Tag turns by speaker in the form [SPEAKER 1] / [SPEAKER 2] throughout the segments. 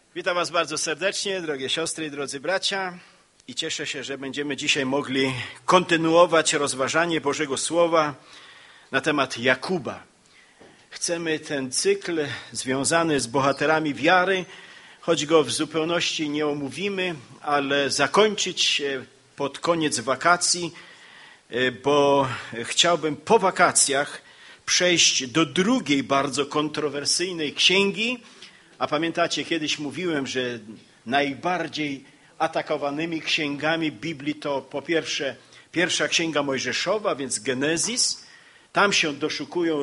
[SPEAKER 1] Witam Was bardzo serdecznie, drogie siostry i drodzy bracia. I cieszę się, że będziemy dzisiaj mogli kontynuować rozważanie Bożego Słowa na temat Jakuba. Chcemy ten cykl związany z bohaterami wiary, choć go w zupełności nie omówimy, ale zakończyć pod koniec wakacji, bo chciałbym po wakacjach przejść do drugiej bardzo kontrowersyjnej księgi. A pamiętacie, kiedyś mówiłem, że najbardziej atakowanymi księgami Biblii to po pierwsze pierwsza księga Mojżeszowa, więc Genezis. Tam się doszukują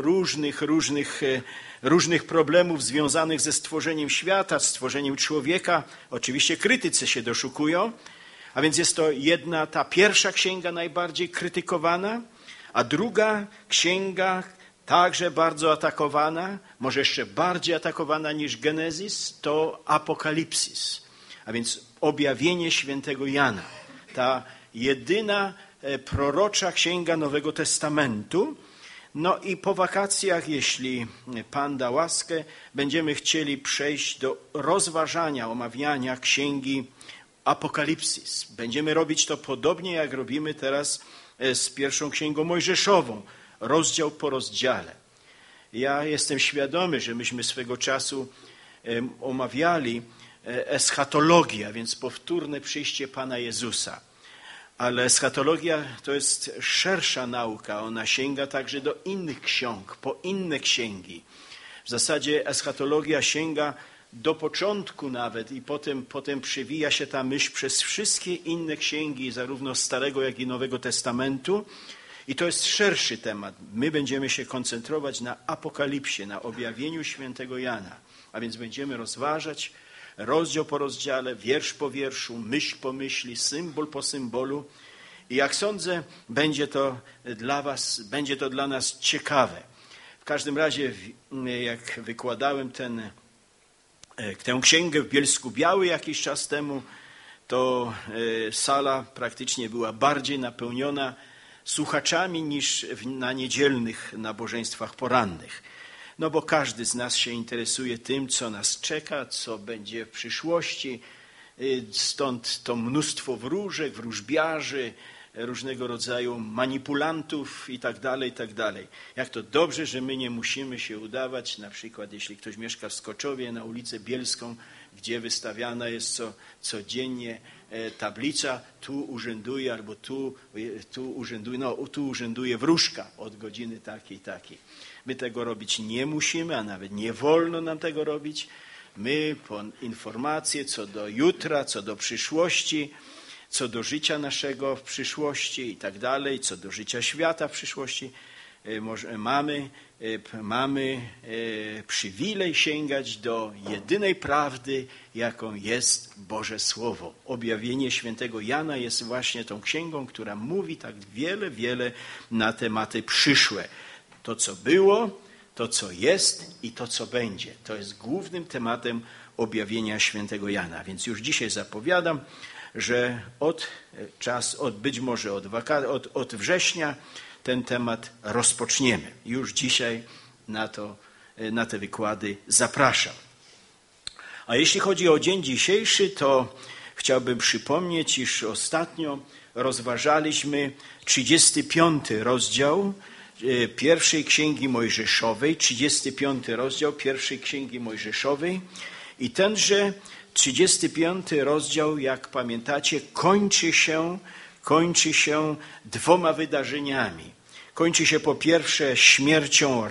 [SPEAKER 1] różnych problemów związanych ze stworzeniem świata, stworzeniem człowieka. Oczywiście krytycy się doszukują, a więc jest to ta pierwsza księga najbardziej krytykowana, a druga księga także bardzo atakowana, może jeszcze bardziej atakowana niż Genezis, to Apokalipsis, a więc objawienie świętego Jana. Ta jedyna prorocza księga Nowego Testamentu. No i po wakacjach, jeśli Pan da łaskę, będziemy chcieli przejść do rozważania, omawiania księgi Apokalipsis. Będziemy robić to podobnie, jak robimy teraz z pierwszą księgą Mojżeszową, rozdział po rozdziale. Ja jestem świadomy, że myśmy swego czasu omawiali eschatologię, a więc powtórne przyjście Pana Jezusa. Ale eschatologia to jest szersza nauka, ona sięga także do innych ksiąg, po inne księgi. W zasadzie eschatologia sięga do początku nawet i potem przewija się ta myśl przez wszystkie inne księgi, zarówno Starego, jak i Nowego Testamentu. I to jest szerszy temat. My będziemy się koncentrować na Apokalipsie, na objawieniu świętego Jana. A więc będziemy rozważać rozdział po rozdziale, wiersz po wierszu, myśl po myśli, symbol po symbolu. I jak sądzę, będzie to dla nas ciekawe. W każdym razie, jak wykładałem tę księgę w Bielsku-Białej jakiś czas temu, to sala praktycznie była bardziej napełniona słuchaczami niż na niedzielnych nabożeństwach porannych. No bo każdy z nas się interesuje tym, co nas czeka, co będzie w przyszłości. Stąd to mnóstwo wróżek, wróżbiarzy, różnego rodzaju manipulantów i tak dalej, i tak dalej. Jak to dobrze, że my nie musimy się udawać, na przykład jeśli ktoś mieszka w Skoczowie, na ulicę Bielską, gdzie wystawiana jest codziennie tablica, tu urzęduje, albo tu urzęduje wróżka od godziny takiej, takiej. My tego robić nie musimy, a nawet nie wolno nam tego robić. My po informacje co do jutra, co do przyszłości, co do życia naszego w przyszłości i tak dalej, co do życia świata w przyszłości, mamy przywilej sięgać do jedynej prawdy, jaką jest Boże Słowo. Objawienie świętego Jana jest właśnie tą księgą, która mówi tak wiele na tematy przyszłe. To, co było, to, co jest i to, co będzie. To jest głównym tematem objawienia świętego Jana. Więc już dzisiaj zapowiadam, że być może od września ten temat rozpoczniemy. Już dzisiaj na te wykłady zapraszam. A jeśli chodzi o dzień dzisiejszy, to chciałbym przypomnieć, iż ostatnio rozważaliśmy 35 rozdział pierwszej Księgi Mojżeszowej, 35 rozdział pierwszej Księgi Mojżeszowej i tenże 35 rozdział, jak pamiętacie, kończy się dwoma wydarzeniami. Kończy się po pierwsze śmiercią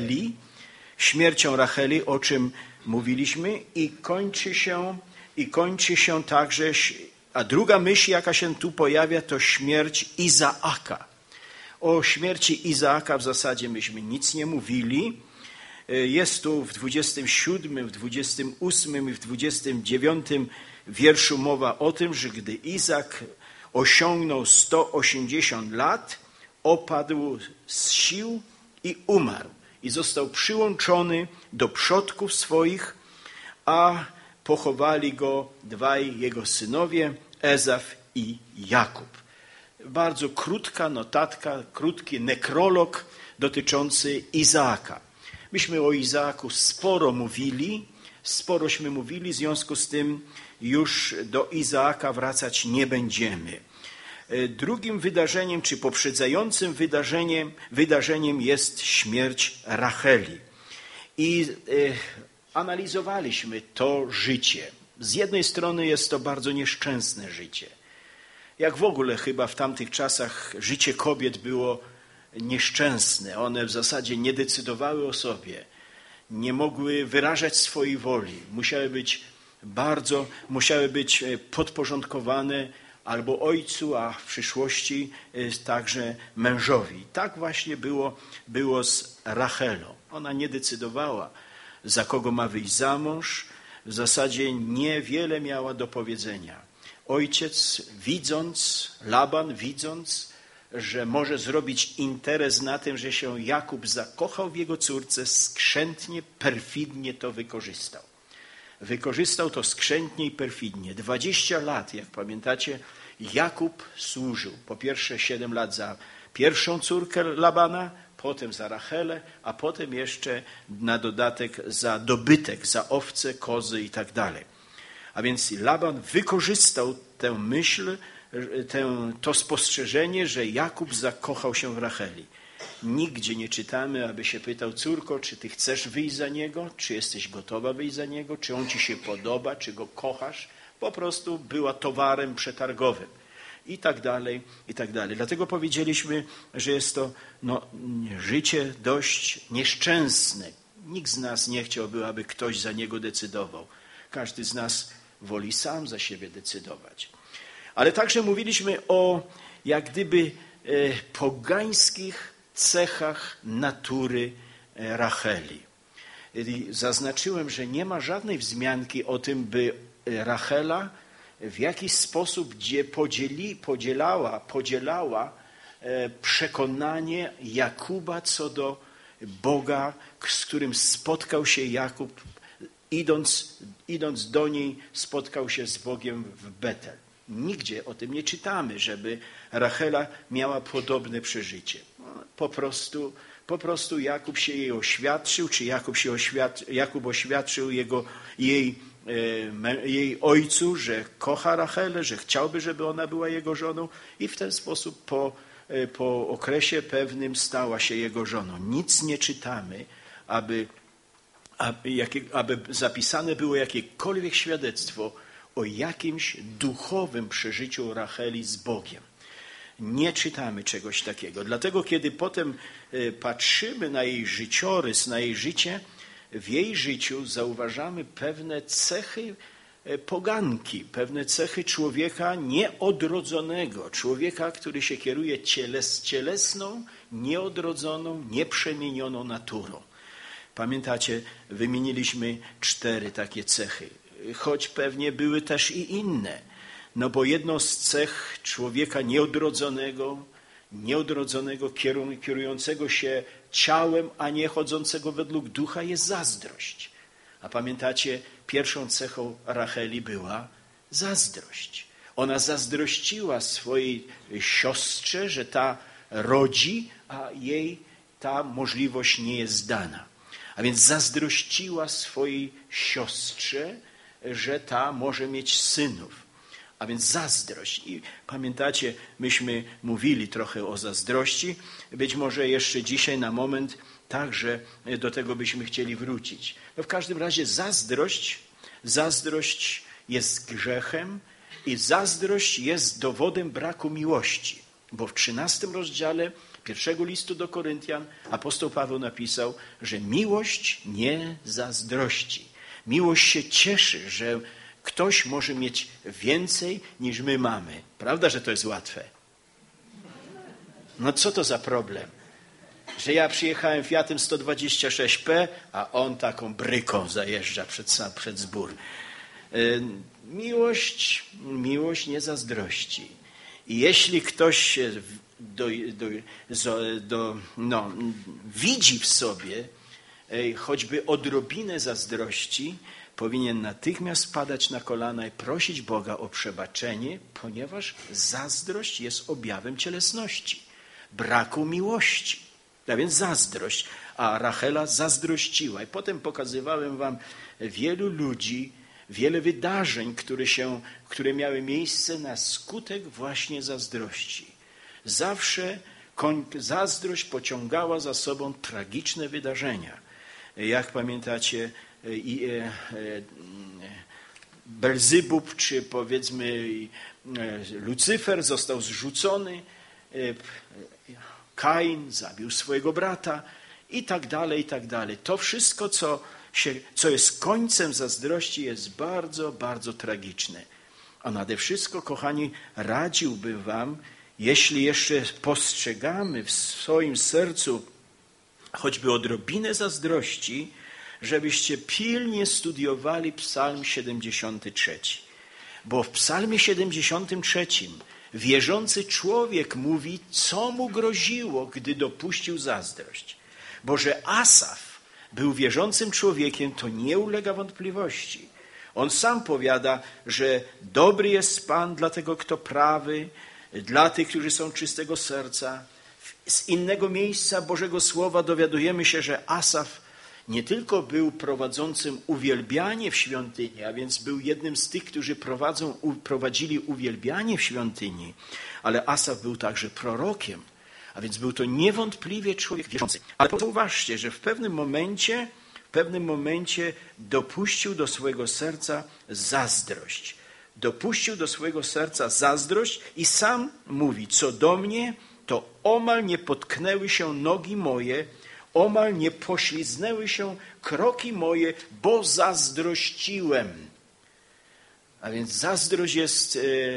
[SPEAKER 1] Racheli, o czym mówiliśmy, i kończy się także, a druga myśl, jaka się tu pojawia, to śmierć Izaaka. O śmierci Izaaka w zasadzie myśmy nic nie mówili. Jest tu w 27, w 28 i w 29 wierszu mowa o tym, że gdy Izaak osiągnął 180 lat, opadł z sił i umarł. I został przyłączony do przodków swoich, a pochowali go dwaj jego synowie, Ezaf i Jakub. Bardzo krótka notatka, krótki nekrolog dotyczący Izaaka. Myśmy o Izaaku sporo mówili, sporośmy mówili, w związku z tym już do Izaaka wracać nie będziemy. Drugim wydarzeniem, czy poprzedzającym wydarzeniem jest śmierć Racheli. I analizowaliśmy to życie. Z jednej strony jest to bardzo nieszczęsne życie. Jak w ogóle chyba w tamtych czasach życie kobiet było nieszczęsne. One w zasadzie nie decydowały o sobie. Nie mogły wyrażać swojej woli. Musiały być podporządkowane albo ojcu, a w przyszłości także mężowi. Tak właśnie było z Rachelą. Ona nie decydowała, za kogo ma wyjść za mąż. W zasadzie niewiele miała do powiedzenia. Ojciec Laban widząc, że może zrobić interes na tym, że się Jakub zakochał w jego córce, skrzętnie, perfidnie to wykorzystał. Wykorzystał to skrzętnie i perfidnie. 20 lat, jak pamiętacie, Jakub służył. Po pierwsze 7 lat za pierwszą córkę Labana, potem za Rachelę, a potem jeszcze na dodatek za dobytek, za owce, kozy i tak dalej. A więc Laban wykorzystał tę myśl, to spostrzeżenie, że Jakub zakochał się w Racheli. Nigdzie nie czytamy, aby się pytał: córko, czy ty chcesz wyjść za niego? Czy jesteś gotowa wyjść za niego? Czy on ci się podoba? Czy go kochasz? Po prostu była towarem przetargowym. I tak dalej, i tak dalej. Dlatego powiedzieliśmy, że jest to życie dość nieszczęsne. Nikt z nas nie chciałby, aby ktoś za niego decydował. Każdy z nas woli sam za siebie decydować. Ale także mówiliśmy o jak gdyby pogańskich cechach natury Racheli. Zaznaczyłem, że nie ma żadnej wzmianki o tym, by Rachela w jakiś sposób podzielała przekonanie Jakuba co do Boga, z którym spotkał się Jakub, idąc do niej, spotkał się z Bogiem w Betel. Nigdzie o tym nie czytamy, żeby Rachela miała podobne przeżycie. Po prostu Jakub się jej oświadczył, czy Jakub oświadczył jej ojcu, że kocha Rachelę, że chciałby, żeby ona była jego żoną, i w ten sposób po okresie pewnym stała się jego żoną. Nic nie czytamy, aby zapisane było jakiekolwiek świadectwo o jakimś duchowym przeżyciu Racheli z Bogiem. Nie czytamy czegoś takiego. Dlatego, kiedy potem patrzymy na jej życiorys, na jej życie, w jej życiu zauważamy pewne cechy poganki, pewne cechy człowieka nieodrodzonego, człowieka, który się kieruje cielesną, nieodrodzoną, nieprzemienioną naturą. Pamiętacie, wymieniliśmy 4 takie cechy, choć pewnie były też i inne. Bo jedną z cech człowieka nieodrodzonego, kierującego się ciałem, a nie chodzącego według ducha, jest zazdrość. A pamiętacie, pierwszą cechą Racheli była zazdrość. Ona zazdrościła swojej siostrze, że ta rodzi, a jej ta możliwość nie jest dana. A więc zazdrościła swojej siostrze, że ta może mieć synów. A więc zazdrość. I pamiętacie, myśmy mówili trochę o zazdrości. Być może jeszcze dzisiaj na moment także do tego byśmy chcieli wrócić. W każdym razie zazdrość jest grzechem i zazdrość jest dowodem braku miłości. Bo w 13 rozdziale 1 listu do Koryntian apostoł Paweł napisał, że miłość nie zazdrości. Miłość się cieszy, że ktoś może mieć więcej niż my mamy. Prawda, że to jest łatwe? Co to za problem? Że ja przyjechałem Fiatem 126P, a on taką bryką zajeżdża przed zbór. Miłość nie zazdrości. I jeśli ktoś widzi w sobie choćby odrobinę zazdrości, powinien natychmiast padać na kolana i prosić Boga o przebaczenie, ponieważ zazdrość jest objawem cielesności, braku miłości. A więc zazdrość. a Rachela zazdrościła. I potem pokazywałem wam wielu ludzi, wiele wydarzeń, które miały miejsce na skutek właśnie zazdrości. Zawsze zazdrość pociągała za sobą tragiczne wydarzenia. Jak pamiętacie, Belzybub, czy powiedzmy Lucyfer został zrzucony, Kain zabił swojego brata i tak dalej, i tak dalej. To wszystko, co jest końcem zazdrości, jest bardzo, bardzo tragiczne. A nade wszystko, kochani, radziłbym wam, jeśli jeszcze postrzegamy w swoim sercu choćby odrobinę zazdrości, żebyście pilnie studiowali Psalm 73. Bo w Psalmie 73 wierzący człowiek mówi, co mu groziło, gdy dopuścił zazdrość. Bo że Asaf był wierzącym człowiekiem, to nie ulega wątpliwości. On sam powiada, że dobry jest Pan dla tego, kto prawy, dla tych, którzy są czystego serca. Z innego miejsca Bożego Słowa dowiadujemy się, że Asaf nie tylko był prowadzącym uwielbianie w świątyni, a więc był jednym z tych, którzy prowadzili uwielbianie w świątyni, ale Asaf był także prorokiem, a więc był to niewątpliwie człowiek wierzący. Ale zauważcie, że w pewnym momencie dopuścił do swojego serca zazdrość. Dopuścił do swojego serca zazdrość i sam mówi, co do mnie, to omal nie potknęły się nogi moje, omal nie pośliznęły się kroki moje, bo zazdrościłem. A więc zazdrość jest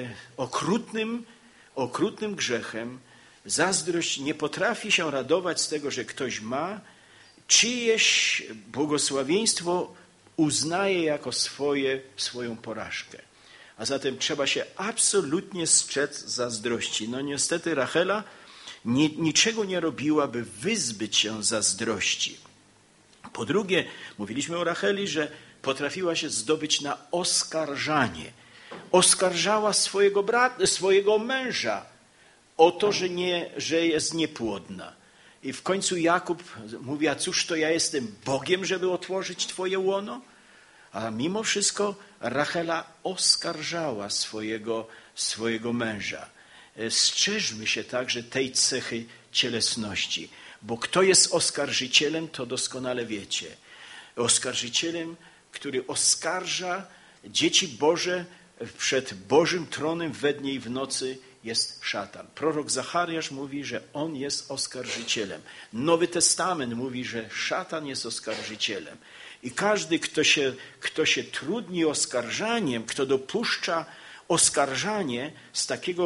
[SPEAKER 1] okrutnym grzechem. Zazdrość nie potrafi się radować z tego, że ktoś ma, czyjeś błogosławieństwo uznaje jako swoją porażkę. A zatem trzeba się absolutnie strzec zazdrości. No niestety Rachela niczego nie robiła, by wyzbyć się zazdrości. Po drugie, mówiliśmy o Racheli, że potrafiła się zdobyć na oskarżanie. Oskarżała swojego męża o to, że jest niepłodna. I w końcu Jakub mówi, a cóż to ja jestem Bogiem, żeby otworzyć twoje łono? A mimo wszystko Rachela oskarżała swojego męża. Strzeżmy się także tej cechy cielesności, bo kto jest oskarżycielem, to doskonale wiecie. Oskarżycielem, który oskarża dzieci Boże przed Bożym tronem we dnie i w nocy, jest szatan. Prorok Zachariasz mówi, że on jest oskarżycielem. Nowy Testament mówi, że szatan jest oskarżycielem. I każdy, kto się trudni oskarżaniem, kto dopuszcza oskarżanie z takiego,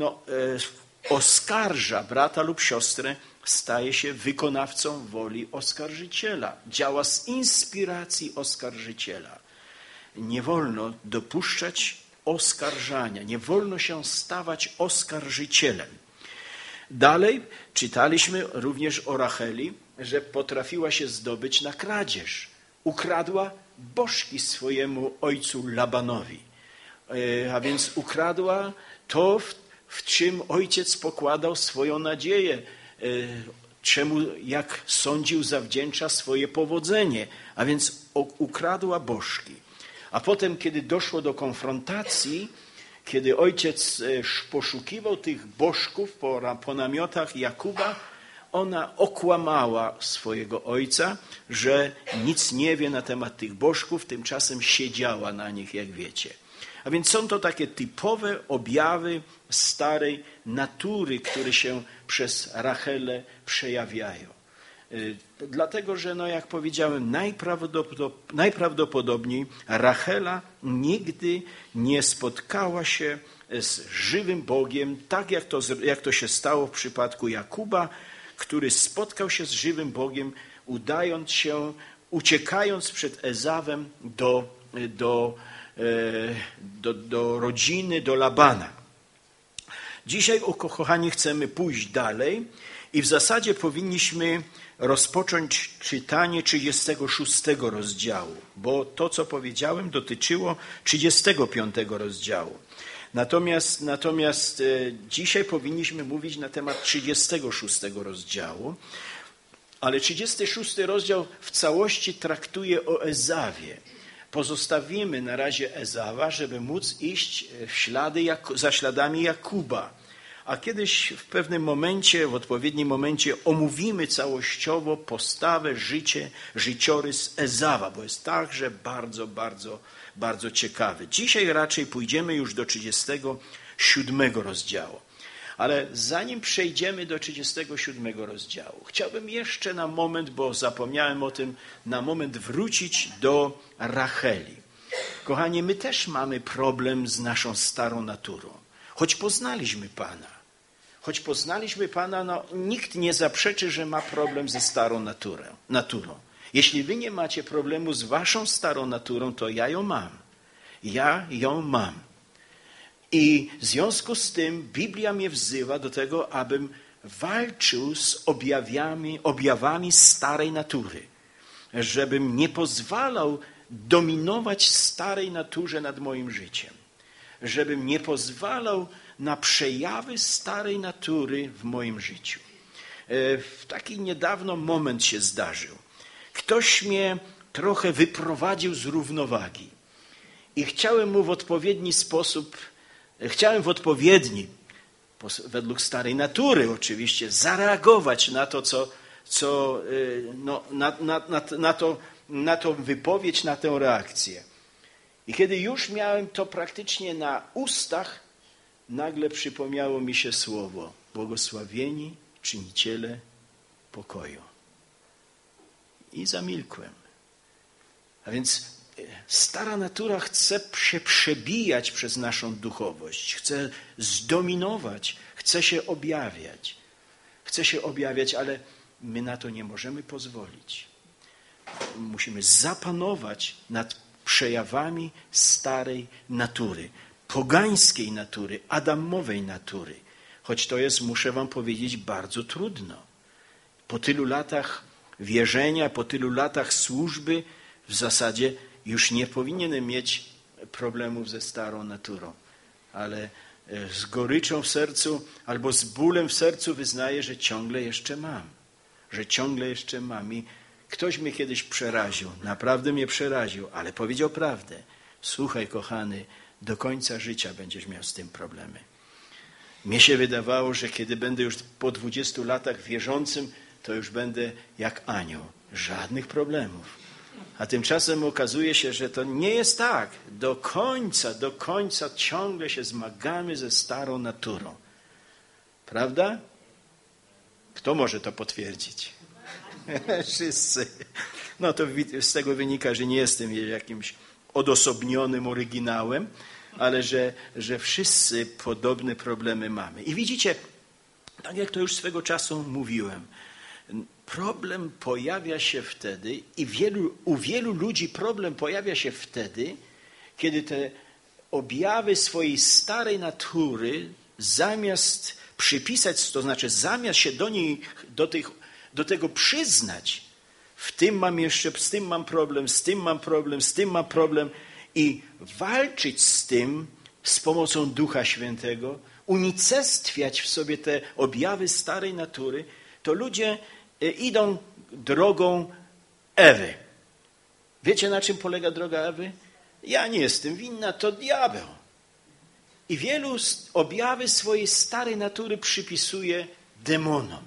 [SPEAKER 1] oskarża brata lub siostrę, staje się wykonawcą woli oskarżyciela. Działa z inspiracji oskarżyciela. Nie wolno dopuszczać oskarżania. Nie wolno się stawać oskarżycielem. Dalej czytaliśmy również o Racheli, że potrafiła się zdobyć na kradzież. Ukradła bożki swojemu ojcu Labanowi. A więc ukradła to, w czym ojciec pokładał swoją nadzieję, czemu, jak sądził, zawdzięcza swoje powodzenie. A więc ukradła bożki. A potem, kiedy doszło do konfrontacji, kiedy ojciec poszukiwał tych bożków po namiotach Jakuba, ona okłamała swojego ojca, że nic nie wie na temat tych bożków, tymczasem siedziała na nich, jak wiecie. A więc są to takie typowe objawy starej natury, które się przez Rachelę przejawiają. Dlatego, że jak powiedziałem, najprawdopodobniej Rachela nigdy nie spotkała się z żywym Bogiem, tak jak to się stało w przypadku Jakuba, który spotkał się z żywym Bogiem, uciekając przed Ezawem do rodziny, do Labana. Dzisiaj, kochani, chcemy pójść dalej i w zasadzie powinniśmy rozpocząć czytanie 36 rozdziału, bo to, co powiedziałem, dotyczyło 35 rozdziału. Natomiast dzisiaj powinniśmy mówić na temat 36 rozdziału, Ale 36 rozdział w całości traktuje o Ezawie. Pozostawimy na razie Ezawa, żeby móc iść za śladami Jakuba. A kiedyś w pewnym momencie, w odpowiednim momencie omówimy całościowo postawę, życiorys Ezawa, bo jest także bardzo, bardzo, bardzo ciekawy. Dzisiaj raczej pójdziemy już do 37 rozdziału. Ale zanim przejdziemy do 37 rozdziału, chciałbym jeszcze na moment, bo zapomniałem o tym, na moment wrócić do Racheli. Kochani, my też mamy problem z naszą starą naturą. Choć poznaliśmy Pana, no, nikt nie zaprzeczy, że ma problem ze starą naturą. Jeśli wy nie macie problemu z waszą starą naturą, to ja ją mam. Ja ją mam. I w związku z tym Biblia mnie wzywa do tego, abym walczył z objawami starej natury. Żebym nie pozwalał dominować starej naturze nad moim życiem. Żebym nie pozwalał na przejawy starej natury w moim życiu. Taki niedawno moment się zdarzył. Ktoś mnie trochę wyprowadził z równowagi. I chciałem mu w odpowiedni sposób, według starej natury oczywiście, zareagować na to, na tą wypowiedź, na tę reakcję. I kiedy już miałem to praktycznie na ustach, nagle przypomniało mi się słowo: błogosławieni czyniciele pokoju. I zamilkłem. A więc stara natura chce się przebijać przez naszą duchowość, chce zdominować, chce się objawiać. Ale my na to nie możemy pozwolić. Musimy zapanować nad przejawami starej natury, pogańskiej natury, adamowej natury. Choć to jest, muszę wam powiedzieć, bardzo trudno. Po tylu latach wierzenia, po tylu latach służby w zasadzie już nie powinienem mieć problemów ze starą naturą. Ale z goryczą w sercu albo z bólem w sercu wyznaję, że ciągle jeszcze mam. I ktoś mnie kiedyś przeraził, naprawdę mnie przeraził, ale powiedział prawdę. Słuchaj, kochany, do końca życia będziesz miał z tym problemy. Mnie się wydawało, że kiedy będę już po 20 latach wierzącym, to już będę jak anioł. Żadnych problemów. A tymczasem okazuje się, że to nie jest tak. Do końca ciągle się zmagamy ze starą naturą. Prawda? Kto może to potwierdzić? Wszyscy. No to z tego wynika, że nie jestem jakimś odosobnionym oryginałem, ale że wszyscy podobne problemy mamy. I widzicie, tak jak to już swego czasu mówiłem, problem pojawia się wtedy i u wielu ludzi problem pojawia się wtedy, kiedy te objawy swojej starej natury zamiast przypisać, to znaczy zamiast się do tego przyznać, z tym mam problem i walczyć z tym z pomocą Ducha Świętego, unicestwiać w sobie te objawy starej natury, to ludzie idą drogą Ewy. Wiecie, na czym polega droga Ewy? Ja nie jestem winna, to diabeł. I wielu objawy swojej starej natury przypisuje demonom.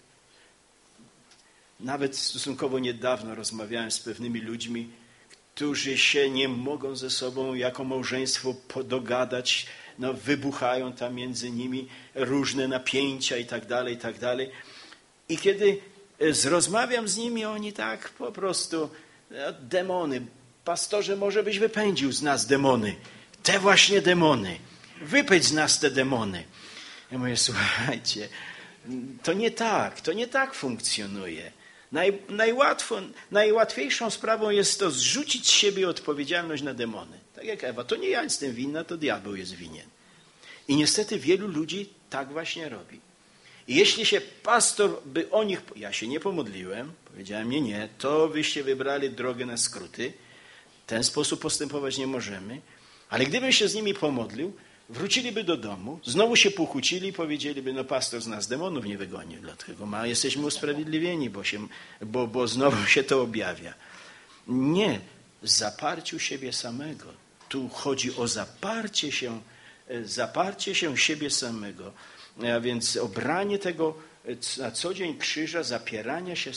[SPEAKER 1] Nawet stosunkowo niedawno rozmawiałem z pewnymi ludźmi, którzy się nie mogą ze sobą jako małżeństwo dogadać, wybuchają tam między nimi różne napięcia i tak dalej. I kiedy rozmawiam z nimi, oni tak po prostu, demony, pastorze, może byś wypędził z nas demony, te właśnie demony, wypędź z nas te demony. Ja mówię, słuchajcie, to nie tak funkcjonuje. Najłatwiejszą sprawą jest to zrzucić z siebie odpowiedzialność na demony. Tak jak Ewa, to nie ja jestem winna, to diabeł jest winien. I niestety wielu ludzi tak właśnie robi. I jeśli się pastor by o nich... Ja się nie pomodliłem, powiedziałem nie, to wyście wybrali drogę na skróty, w ten sposób postępować nie możemy, ale gdybym się z nimi pomodlił, wróciliby do domu, znowu się pokłócili i powiedzieliby, no pastor z nas demonów nie wygonił, dlatego jesteśmy usprawiedliwieni, bo znowu się to objawia. Nie, zaparciu siebie samego. Tu chodzi o zaparcie się siebie samego. A więc obranie tego na co dzień krzyża, zapierania się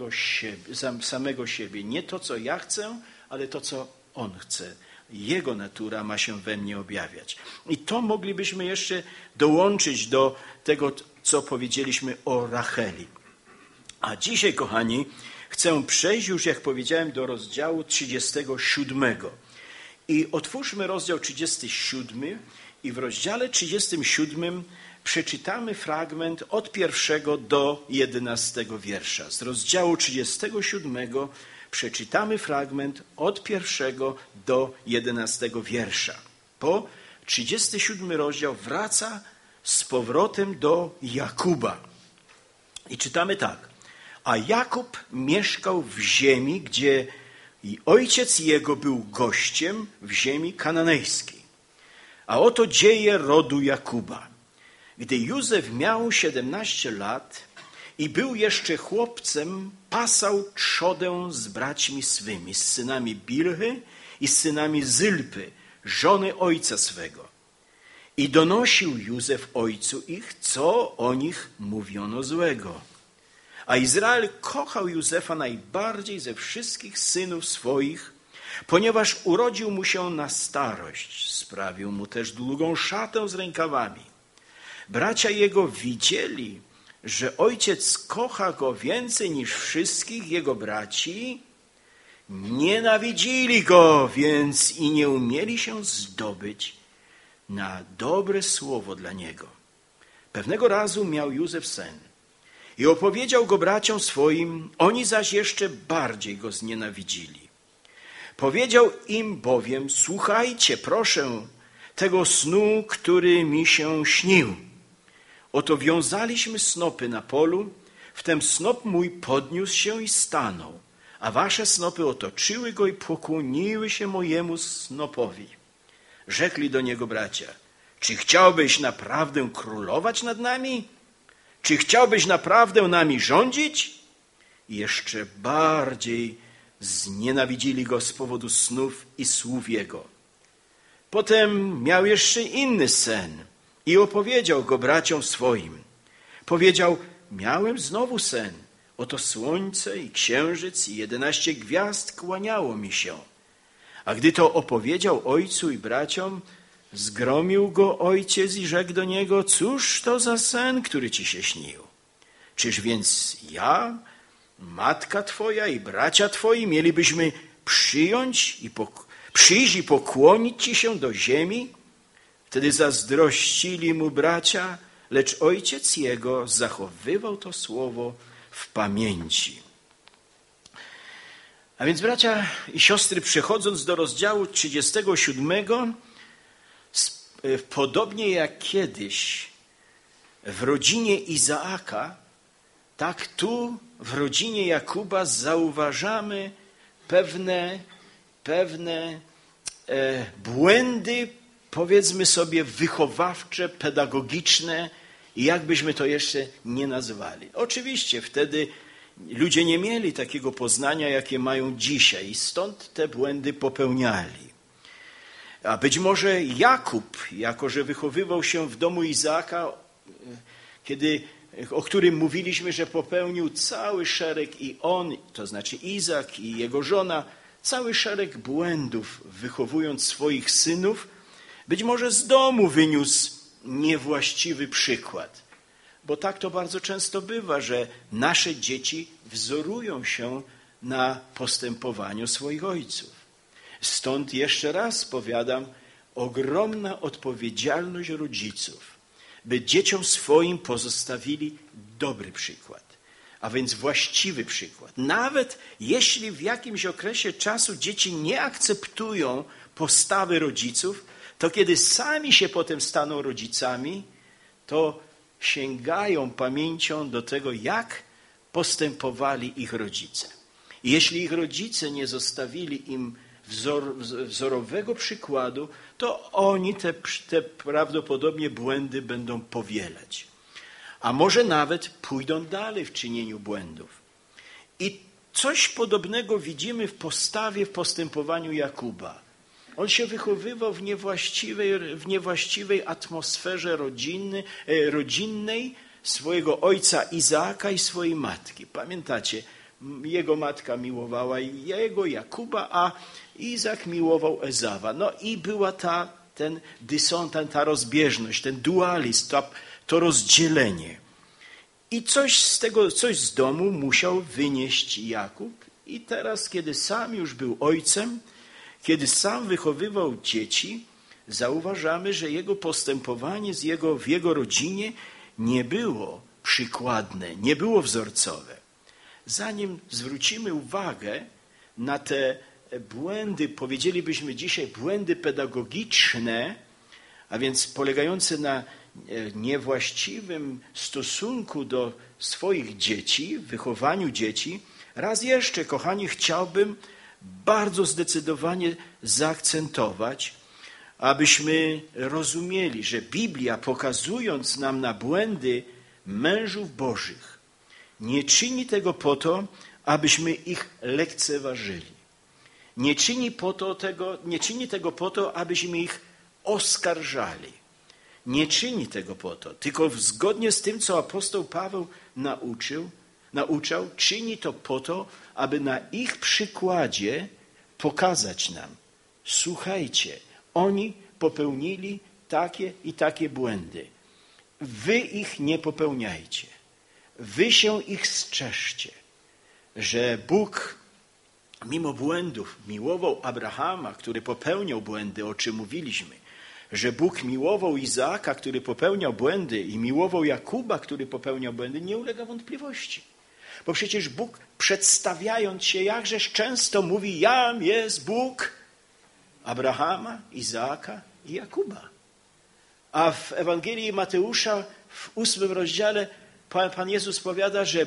[SPEAKER 1] samego siebie. Nie to, co ja chcę, ale to, co On chce. Jego natura ma się we mnie objawiać. I to moglibyśmy jeszcze dołączyć do tego, co powiedzieliśmy o Racheli. A dzisiaj, kochani, chcę przejść już, jak powiedziałem, do rozdziału 37. I otwórzmy rozdział 37 i w rozdziale 37 przeczytamy fragment od 1 do 11 wiersza. Z rozdziału 37 przeczytamy fragment od 1 do 11 wiersza. Po 37 rozdział wraca z powrotem do Jakuba. I czytamy tak. A Jakub mieszkał w ziemi, gdzie i ojciec jego był gościem, w ziemi kananejskiej. A oto dzieje rodu Jakuba. Gdy Józef miał 17 lat i był jeszcze chłopcem, pasał trzodę z braćmi swymi, z synami Bilhy i z synami Zylpy, żony ojca swego. I donosił Józef ojcu ich, co o nich mówiono złego. A Izrael kochał Józefa najbardziej ze wszystkich synów swoich, ponieważ urodził mu się na starość. Sprawił mu też długą szatę z rękawami. Bracia jego widzieli, że ojciec kocha go więcej niż wszystkich jego braci. Nienawidzili go, więc i nie umieli się zdobyć na dobre słowo dla niego. Pewnego razu miał Józef sen i opowiedział go braciom swoim, oni zaś jeszcze bardziej go znienawidzili. Powiedział im bowiem, słuchajcie, proszę, tego snu, który mi się śnił. Oto wiązaliśmy snopy na polu, wtem snop mój podniósł się i stanął, a wasze snopy otoczyły go i pokłoniły się mojemu snopowi. Rzekli do niego bracia, czy chciałbyś naprawdę królować nad nami? Czy chciałbyś naprawdę nami rządzić? I jeszcze bardziej znienawidzili go z powodu snów i słów jego. Potem miał jeszcze inny sen i opowiedział go braciom swoim. Powiedział, miałem znowu sen. Oto słońce i księżyc i 11 gwiazd kłaniało mi się. A gdy to opowiedział ojcu i braciom, zgromił go ojciec i rzekł do niego, cóż to za sen, który ci się śnił? Czyż więc ja, matka twoja i bracia twoi mielibyśmy przyjść i pokłonić ci się do ziemi? Wtedy zazdrościli mu bracia, lecz ojciec jego zachowywał to słowo w pamięci. A więc bracia i siostry, przechodząc do rozdziału 37, podobnie jak kiedyś w rodzinie Izaaka, tak tu w rodzinie Jakuba zauważamy pewne błędy, powiedzmy sobie, wychowawcze, pedagogiczne i jakbyśmy to jeszcze nie nazwali. Oczywiście wtedy ludzie nie mieli takiego poznania, jakie mają dzisiaj i stąd te błędy popełniali. A być może Jakub, jako że wychowywał się w domu Izaaka, o którym mówiliśmy, że popełnił cały szereg i on, to znaczy Izak i jego żona, cały szereg błędów, wychowując swoich synów, być może z domu wyniósł niewłaściwy przykład. Bo tak to bardzo często bywa, że nasze dzieci wzorują się na postępowaniu swoich ojców. Stąd jeszcze raz powiadam, ogromna odpowiedzialność rodziców, by dzieciom swoim pozostawili dobry przykład, a więc właściwy przykład. Nawet jeśli w jakimś okresie czasu dzieci nie akceptują postawy rodziców, to kiedy sami się potem staną rodzicami, to sięgają pamięcią do tego, jak postępowali ich rodzice. I jeśli ich rodzice nie zostawili im wzorowego przykładu, to oni te prawdopodobnie błędy będą powielać. A może nawet pójdą dalej w czynieniu błędów. I coś podobnego widzimy w postawie, w postępowaniu Jakuba. On się wychowywał w niewłaściwej atmosferze rodzinnej swojego ojca Izaaka i swojej matki. Pamiętacie, jego matka miłowała jego, Jakuba, a Izak miłował Ezawa. No i była ten dysonans, ta rozbieżność, ten dualizm, to rozdzielenie. I coś z domu musiał wynieść Jakub. I teraz, kiedy sam już był ojcem, kiedy sam wychowywał dzieci, zauważamy, że jego postępowanie w jego rodzinie nie było przykładne, nie było wzorcowe. Zanim zwrócimy uwagę na te błędy, powiedzielibyśmy dzisiaj błędy pedagogiczne, a więc polegające na niewłaściwym stosunku do swoich dzieci, wychowaniu dzieci, raz jeszcze, kochani, chciałbym bardzo zdecydowanie zaakcentować, abyśmy rozumieli, że Biblia, pokazując nam na błędy mężów bożych, nie czyni tego po to, abyśmy ich lekceważyli. Nie czyni tego po to, abyśmy ich oskarżali. Nie czyni tego po to, tylko zgodnie z tym, co apostoł Paweł nauczał, czyni to po to, aby na ich przykładzie pokazać nam: słuchajcie, oni popełnili takie i takie błędy. Wy ich nie popełniajcie. Wy się ich strzeżcie. Że Bóg mimo błędów miłował Abrahama, który popełniał błędy, o czym mówiliśmy. Że Bóg miłował Izaaka, który popełniał błędy, i miłował Jakuba, który popełniał błędy, nie ulega wątpliwości. Bo przecież Bóg, przedstawiając się, jakżeż często mówi: jam jest Bóg Abrahama, Izaaka i Jakuba. A w Ewangelii Mateusza w 8 rozdziale Pan Jezus powiada, że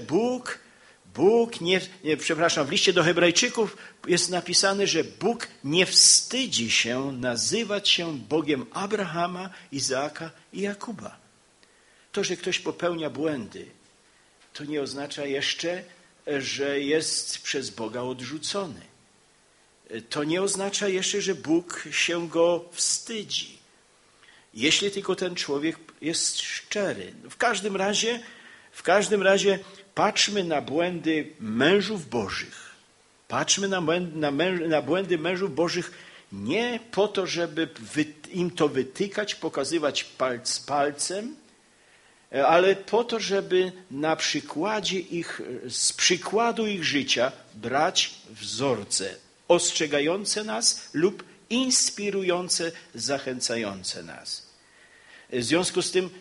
[SPEAKER 1] w liście do Hebrajczyków jest napisane, że Bóg nie wstydzi się nazywać się Bogiem Abrahama, Izaaka i Jakuba. To, że ktoś popełnia błędy, to nie oznacza jeszcze, że jest przez Boga odrzucony. To nie oznacza jeszcze, że Bóg się go wstydzi. Jeśli tylko ten człowiek jest szczery. W każdym razie patrzmy na błędy mężów bożych. Patrzmy na błędy mężów bożych nie po to, żeby im to wytykać, pokazywać palcem, ale po to, żeby na przykładzie z przykładu ich życia brać wzorce ostrzegające nas lub inspirujące, zachęcające nas. W związku z tym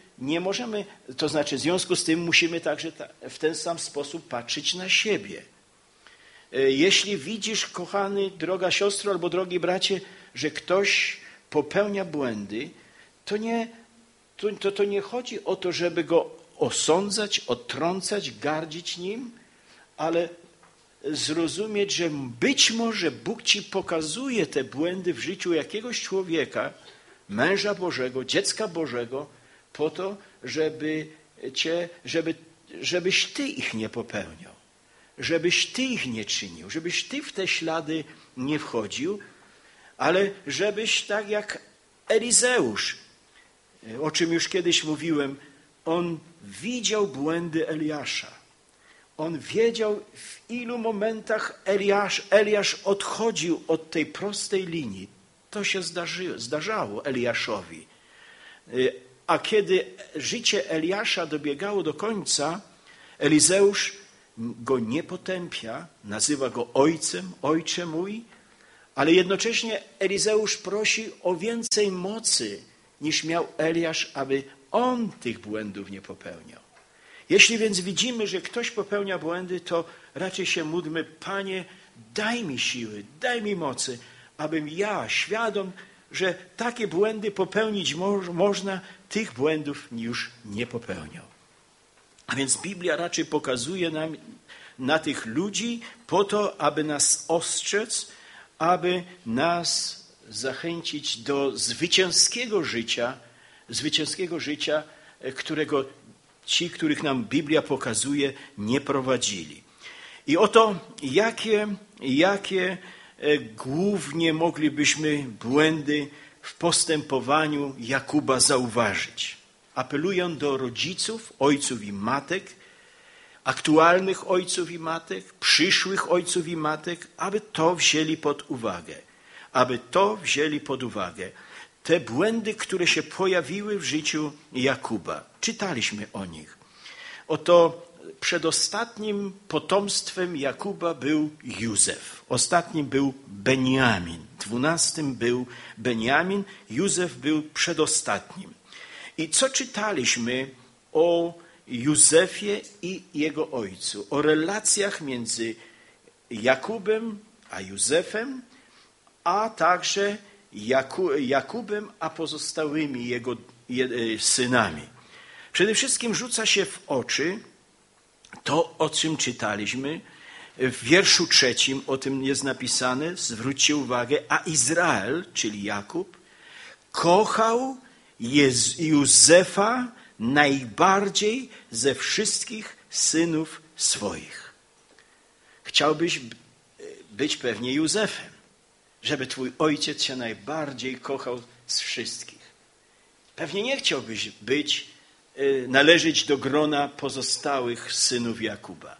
[SPEAKER 1] musimy także w ten sam sposób patrzeć na siebie. Jeśli widzisz, kochany, droga siostro albo drogi bracie, że ktoś popełnia błędy, to nie chodzi o to, żeby go osądzać, odtrącać, gardzić nim, ale zrozumieć, że być może Bóg ci pokazuje te błędy w życiu jakiegoś człowieka, męża Bożego, dziecka Bożego, po to, żebyś ty ich nie popełniał, żebyś ty ich nie czynił, żebyś ty w te ślady nie wchodził, ale żebyś tak jak Elizeusz, o czym już kiedyś mówiłem, on widział błędy Eliasza. On wiedział, w ilu momentach Eliasz odchodził od tej prostej linii. To się zdarzało Eliaszowi. A kiedy życie Eliasza dobiegało do końca, Elizeusz go nie potępia, nazywa go ojcem, ojcze mój, ale jednocześnie Elizeusz prosi o więcej mocy, niż miał Eliasz, aby on tych błędów nie popełniał. Jeśli więc widzimy, że ktoś popełnia błędy, to raczej się módlmy: Panie, daj mi siły, daj mi mocy, abym ja, świadom, że takie błędy popełnić można, tych błędów już nie popełniał. A więc Biblia raczej pokazuje nam na tych ludzi po to, aby nas ostrzec, aby nas zachęcić do zwycięskiego życia, którego ci, których nam Biblia pokazuje, nie prowadzili. I oto jakie głównie moglibyśmy błędy w postępowaniu Jakuba zauważyć. Apeluję do rodziców, ojców i matek, aktualnych ojców i matek, przyszłych ojców i matek, aby to wzięli pod uwagę. Te błędy, które się pojawiły w życiu Jakuba. Czytaliśmy o nich. Oto przedostatnim potomstwem Jakuba był Józef. Ostatnim był Beniamin. 12 był Beniamin. Józef był przedostatnim. I co czytaliśmy o Józefie i jego ojcu? O relacjach między Jakubem a Józefem, a także Jakubem a pozostałymi jego synami. Przede wszystkim rzuca się w oczy to, o czym czytaliśmy. W wierszu 3 o tym jest napisane, zwróćcie uwagę, a Izrael, czyli Jakub, kochał Józefa najbardziej ze wszystkich synów swoich. Chciałbyś być pewnie Józefem, żeby twój ojciec się najbardziej kochał z wszystkich. Pewnie nie chciałbyś należeć do grona pozostałych synów Jakuba,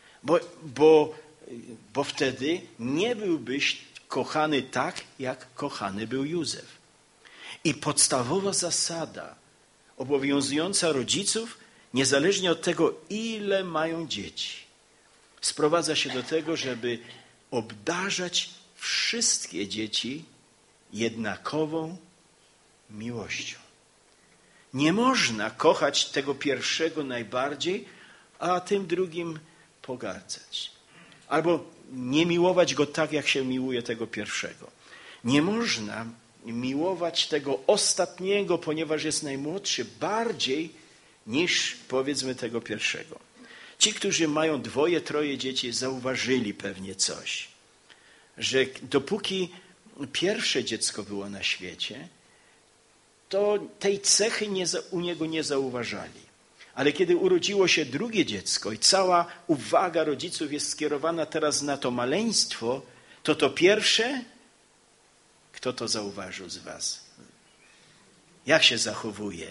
[SPEAKER 1] bo wtedy nie byłbyś kochany tak, jak kochany był Józef. I podstawowa zasada obowiązująca rodziców, niezależnie od tego, ile mają dzieci, sprowadza się do tego, żeby obdarzać wszystkie dzieci jednakową miłością. Nie można kochać tego pierwszego najbardziej, a tym drugim pogardzać. Albo nie miłować go tak, jak się miłuje tego pierwszego. Nie można miłować tego ostatniego, ponieważ jest najmłodszy, bardziej niż, powiedzmy, tego pierwszego. Ci, którzy mają 2, 3 dzieci, zauważyli pewnie coś, że dopóki pierwsze dziecko było na świecie, to tej cechy u niego nie zauważali. Ale kiedy urodziło się drugie dziecko i cała uwaga rodziców jest skierowana teraz na to maleństwo, to pierwsze, kto to zauważył z was? Jak się zachowuje?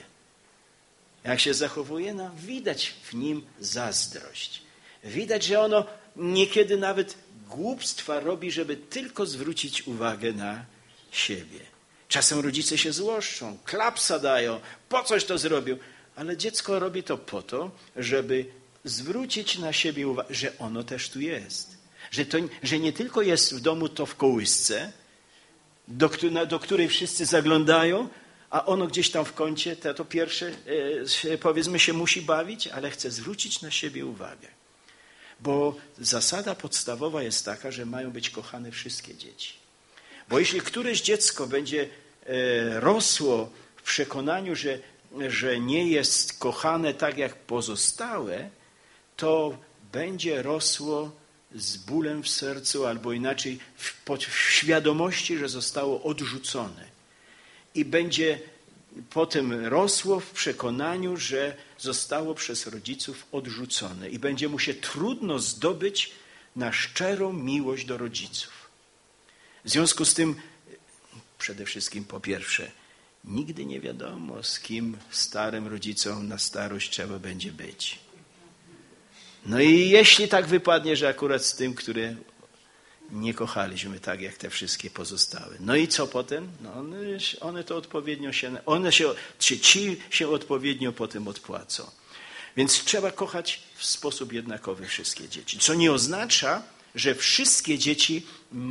[SPEAKER 1] No, widać w nim zazdrość. Widać, że ono niekiedy nawet głupstwa robi, żeby tylko zwrócić uwagę na siebie. Czasem rodzice się złoszczą, klapsa dają, po coś to zrobił. Ale dziecko robi to po to, żeby zwrócić na siebie uwagę, że ono też tu jest. Że nie tylko jest w domu to w kołysce, do której wszyscy zaglądają, a ono gdzieś tam w kącie, to pierwsze, powiedzmy, się musi bawić, ale chce zwrócić na siebie uwagę. Bo zasada podstawowa jest taka, że mają być kochane wszystkie dzieci. Bo jeśli któreś dziecko będzie rosło w przekonaniu, że nie jest kochane tak jak pozostałe, to będzie rosło z bólem w sercu, albo inaczej w świadomości, że zostało odrzucone. I będzie potem rosło w przekonaniu, że zostało przez rodziców odrzucone. I będzie mu się trudno zdobyć na szczerą miłość do rodziców. W związku z tym, przede wszystkim po pierwsze, nigdy nie wiadomo, z kim starym rodzicom na starość trzeba będzie być. No i jeśli tak wypadnie, że akurat z tym, które nie kochaliśmy tak, jak te wszystkie pozostałe. No i co potem? No one to odpowiednio ci się odpowiednio potem odpłacą. Więc trzeba kochać w sposób jednakowy wszystkie dzieci. Co nie oznacza, że wszystkie dzieci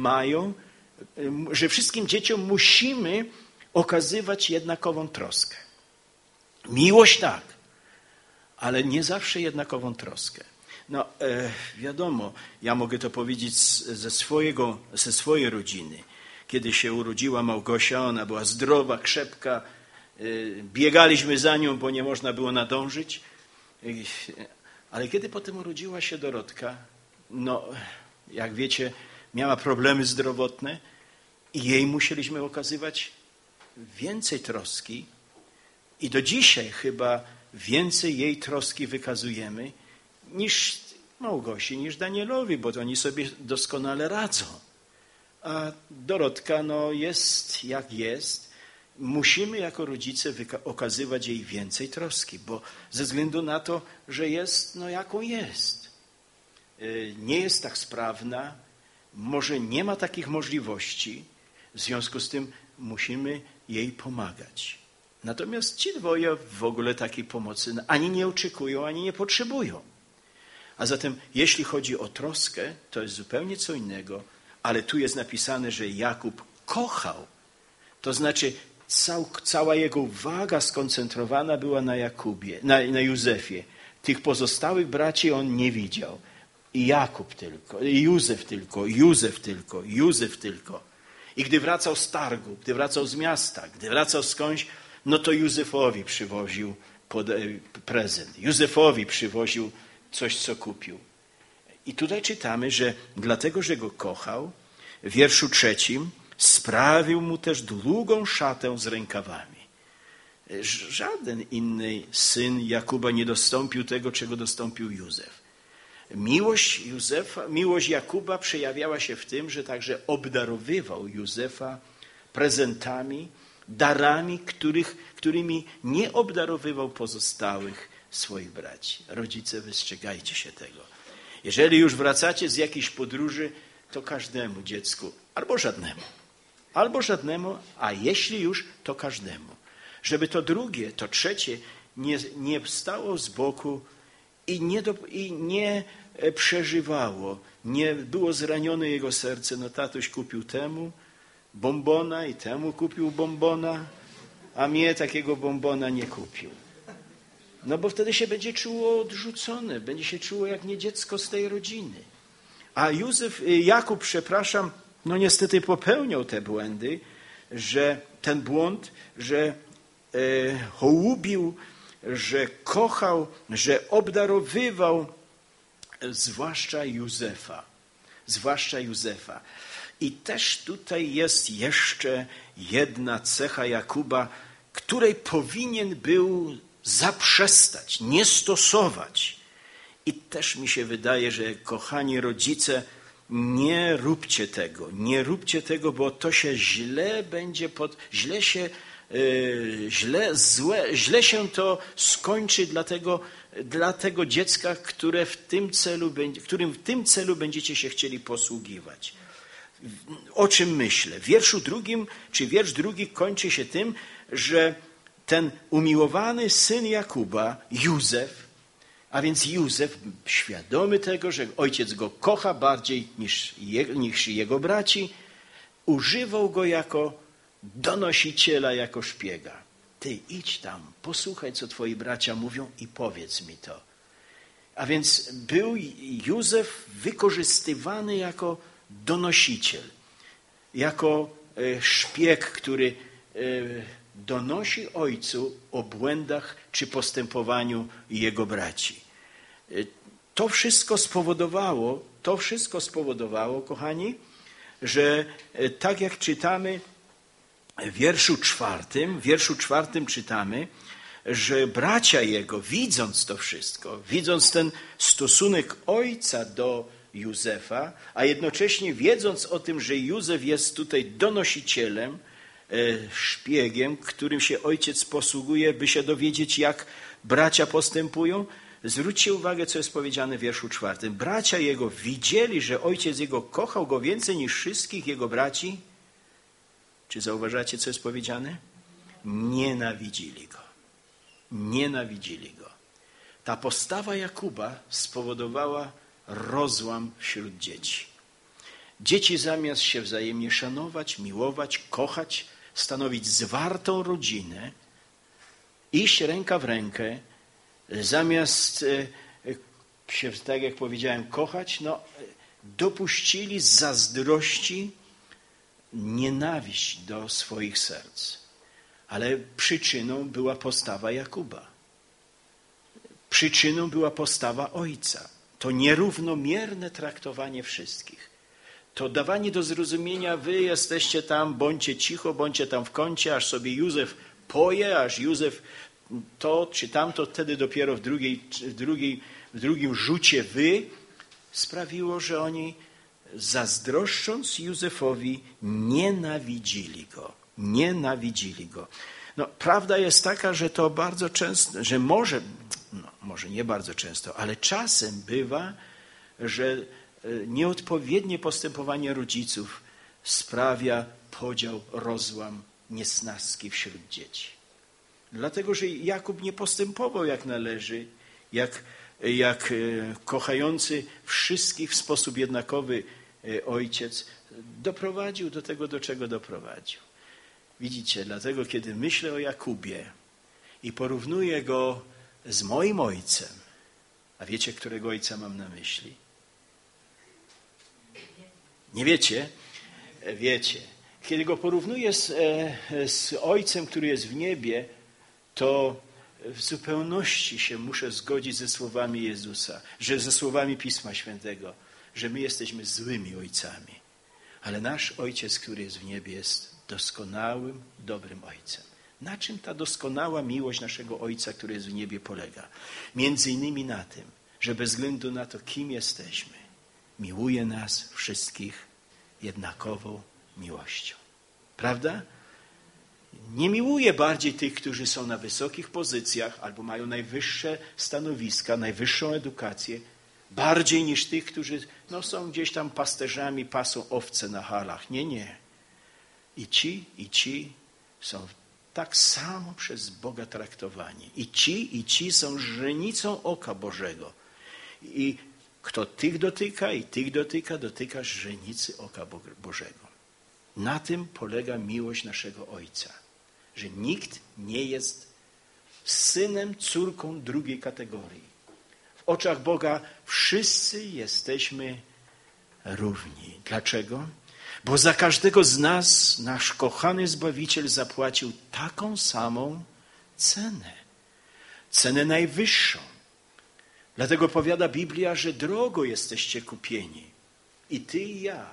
[SPEAKER 1] że wszystkim dzieciom musimy okazywać jednakową troskę. Miłość tak, ale nie zawsze jednakową troskę. No wiadomo, ja mogę to powiedzieć ze swojej rodziny. Kiedy się urodziła Małgosia, ona była zdrowa, krzepka, biegaliśmy za nią, bo nie można było nadążyć. Ale kiedy potem urodziła się Dorotka, no jak wiecie, miała problemy zdrowotne i jej musieliśmy okazywać więcej troski. I do dzisiaj chyba więcej jej troski wykazujemy niż Małgosi, niż Danielowi, bo oni sobie doskonale radzą. A Dorotka jest jak jest. Musimy jako rodzice okazywać jej więcej troski, bo ze względu na to, że jest jaką jest. Nie jest tak sprawna, może nie ma takich możliwości, w związku z tym musimy jej pomagać. Natomiast ci dwoje w ogóle takiej pomocy ani nie oczekują, ani nie potrzebują. A zatem jeśli chodzi o troskę, to jest zupełnie co innego, ale tu jest napisane, że Jakub kochał. To znaczy cała jego uwaga skoncentrowana była na Jakubie, na Józefie. Tych pozostałych braci on nie widział. I Jakub tylko, i Józef tylko, Józef tylko, Józef tylko. I gdy wracał z targu, gdy wracał z miasta, gdy wracał skądś, to Józefowi przywoził prezent. Józefowi przywoził coś, co kupił. I tutaj czytamy, że dlatego, że go kochał, w wierszu 3 sprawił mu też długą szatę z rękawami. Żaden inny syn Jakuba nie dostąpił tego, czego dostąpił Józef. Miłość Jakuba przejawiała się w tym, że także obdarowywał Józefa prezentami, darami, którymi nie obdarowywał pozostałych swoich braci. Rodzice, wystrzegajcie się tego. Jeżeli już wracacie z jakiejś podróży, to każdemu dziecku, albo żadnemu, a jeśli już, to każdemu. Żeby to drugie, to trzecie nie stało z boku i nie przeżywało, nie było zranione jego serce. Tatuś kupił temu bombona i temu kupił bombona, a mnie takiego bombona nie kupił. Bo wtedy się będzie czuło odrzucone, będzie się czuło jak nie dziecko z tej rodziny. A Jakub, niestety popełniał te błędy, że ten błąd, że hołubił, że kochał, że obdarowywał zwłaszcza Józefa. I też tutaj jest jeszcze jedna cecha Jakuba, której powinien był zaprzestać, nie stosować. I też mi się wydaje, że kochani rodzice, nie róbcie tego, bo to się źle się to skończy dla tego dziecka, którym w tym celu będziecie się chcieli posługiwać. O czym myślę? Wiersz drugi kończy się tym, że ten umiłowany syn Jakuba, Józef, a więc Józef, świadomy tego, że ojciec go kocha bardziej niż jego braci, używał go jako donosiciela, jako szpiega. Ty idź tam, posłuchaj, co twoi bracia mówią i powiedz mi to. A więc był Józef wykorzystywany jako donosiciel, jako szpieg, który donosi ojcu o błędach czy postępowaniu jego braci. To wszystko spowodowało, kochani, że tak jak czytamy w wierszu czwartym czytamy, że bracia jego, widząc to wszystko, widząc ten stosunek ojca do Józefa, a jednocześnie wiedząc o tym, że Józef jest tutaj donosicielem, szpiegiem, którym się ojciec posługuje, by się dowiedzieć, jak bracia postępują. Zwróćcie uwagę, co jest powiedziane w wierszu 4. Bracia jego widzieli, że ojciec jego kochał go więcej niż wszystkich jego braci. Czy zauważacie, co jest powiedziane? Nienawidzili go. Ta postawa Jakuba spowodowała rozłam wśród dzieci. Dzieci zamiast się wzajemnie szanować, miłować, kochać, stanowić zwartą rodzinę, iść ręka w rękę, zamiast się, tak jak powiedziałem, kochać, dopuścili z zazdrości nienawiść do swoich serc. Ale przyczyną była postawa Jakuba. Przyczyną była postawa ojca. To nierównomierne traktowanie wszystkich. To dawanie do zrozumienia, wy jesteście tam, bądźcie cicho, bądźcie tam w kącie, aż sobie Józef poje, aż Józef to czy tamto, wtedy dopiero w drugim rzucie wy, sprawiło, że oni zazdroszcząc Józefowi nienawidzili go. Nienawidzili go. No, prawda jest taka, że to bardzo często, że może nie bardzo często, ale czasem bywa, że nieodpowiednie postępowanie rodziców sprawia podział, rozłam, niesnaski wśród dzieci. Dlatego, że Jakub nie postępował jak należy, jak kochający wszystkich w sposób jednakowy ojciec doprowadził do tego, do czego doprowadził. Widzicie, dlatego kiedy myślę o Jakubie i porównuję go z moim ojcem, a wiecie, którego ojca mam na myśli? Nie wiecie? Wiecie. Kiedy go porównuję z ojcem, który jest w niebie, to w zupełności się muszę zgodzić ze słowami Jezusa, ze słowami Pisma Świętego, że my jesteśmy złymi ojcami. Ale nasz Ojciec, który jest w niebie, jest doskonałym, dobrym Ojcem. Na czym ta doskonała miłość naszego Ojca, który jest w niebie, polega? Między innymi na tym, że bez względu na to, kim jesteśmy, miłuje nas wszystkich jednakową miłością. Prawda? Nie miłuje bardziej tych, którzy są na wysokich pozycjach albo mają najwyższe stanowiska, najwyższą edukację, bardziej niż tych, którzy są gdzieś tam pasterzami, pasą owce na halach. Nie, nie. I ci są tak samo przez Boga traktowani. I ci są źrenicą oka Bożego. I kto tych dotyka i tych dotyka źrenicy oka Bożego. Na tym polega miłość naszego Ojca. Że nikt nie jest synem, córką drugiej kategorii. W oczach Boga wszyscy jesteśmy równi. Dlaczego? Bo za każdego z nas nasz kochany Zbawiciel zapłacił taką samą cenę. Cenę najwyższą. Dlatego powiada Biblia, że drogo jesteście kupieni. I ty i ja.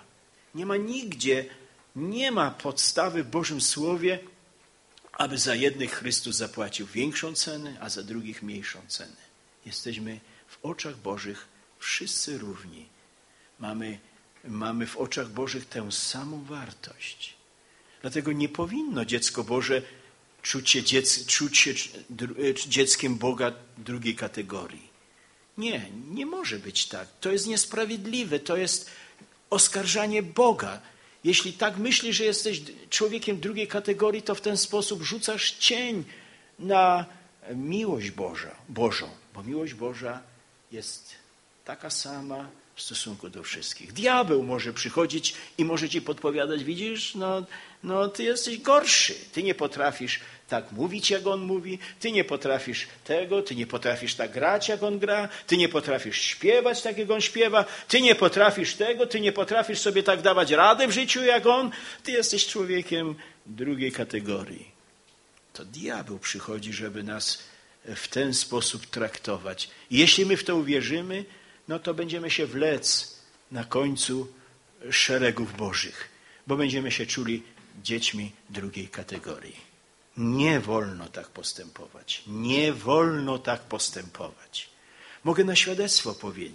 [SPEAKER 1] Nie ma podstawy w Bożym Słowie, aby za jednych Chrystus zapłacił większą cenę, a za drugich mniejszą cenę. Jesteśmy w oczach Bożych wszyscy równi. Mamy w oczach Bożych tę samą wartość. Dlatego nie powinno dziecko Boże czuć się dzieckiem Boga drugiej kategorii. Nie może być tak. To jest niesprawiedliwe, to jest oskarżanie Boga. Jeśli tak myślisz, że jesteś człowiekiem drugiej kategorii, to w ten sposób rzucasz cień na miłość Bożą. Bo miłość Boża jest taka sama w stosunku do wszystkich. Diabeł może przychodzić i może ci podpowiadać, widzisz, ty jesteś gorszy. Ty nie potrafisz tak mówić, jak on mówi. Ty nie potrafisz tego, ty nie potrafisz tak grać, jak on gra. Ty nie potrafisz śpiewać, tak jak on śpiewa. Ty nie potrafisz tego, ty nie potrafisz sobie tak dawać rady w życiu, jak on. Ty jesteś człowiekiem drugiej kategorii. To diabeł przychodzi, żeby nas w ten sposób traktować. I jeśli my w to uwierzymy, to będziemy się wlec na końcu szeregów Bożych, bo będziemy się czuli dziećmi drugiej kategorii. Nie wolno tak postępować. Nie wolno tak postępować. Mogę na świadectwo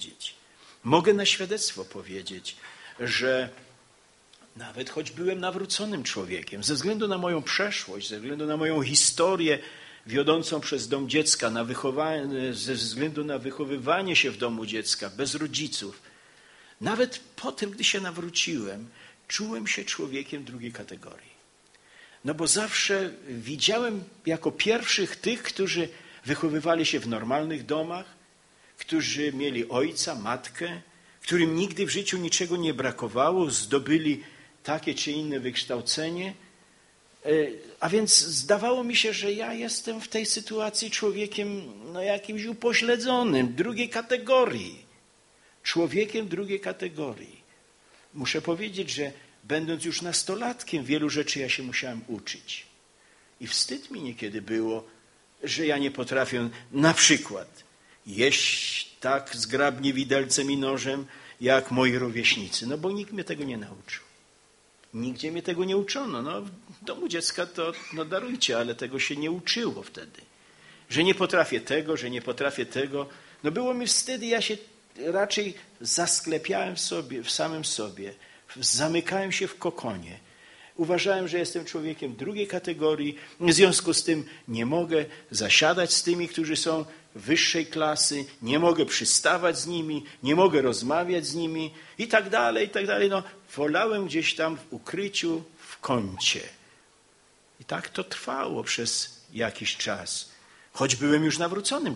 [SPEAKER 1] powiedzieć, że nawet choć byłem nawróconym człowiekiem, ze względu na moją przeszłość, ze względu na moją historię wiodącą przez dom dziecka, ze względu na wychowywanie się w domu dziecka, bez rodziców, nawet po tym, gdy się nawróciłem, czułem się człowiekiem drugiej kategorii. Bo zawsze widziałem jako pierwszych tych, którzy wychowywali się w normalnych domach, którzy mieli ojca, matkę, którym nigdy w życiu niczego nie brakowało, zdobyli takie czy inne wykształcenie. A więc zdawało mi się, że ja jestem w tej sytuacji człowiekiem jakimś upośledzonym, drugiej kategorii. Człowiekiem drugiej kategorii. Muszę powiedzieć, że będąc już nastolatkiem, wielu rzeczy ja się musiałem uczyć. I wstyd mi niekiedy było, że ja nie potrafię na przykład jeść tak zgrabnie widelcem i nożem, jak moi rówieśnicy. No bo nikt mnie tego nie nauczył. Nigdzie mnie tego nie uczono. No, w domu dziecka to no darujcie, ale tego się nie uczyło wtedy. Że nie potrafię tego, że nie potrafię tego. No było mi wstyd i ja się raczej zasklepiałem w samym sobie. Zamykałem się w kokonie. Uważałem, że jestem człowiekiem drugiej kategorii. W związku z tym nie mogę zasiadać z tymi, którzy są wyższej klasy. Nie mogę przystawać z nimi. Nie mogę rozmawiać z nimi. I tak dalej, i tak dalej. No, wolałem gdzieś tam w ukryciu, w kącie. I tak to trwało przez jakiś czas. Choć byłem już nawróconym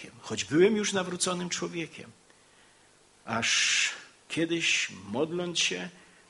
[SPEAKER 1] człowiekiem. Aż kiedyś, modląc się,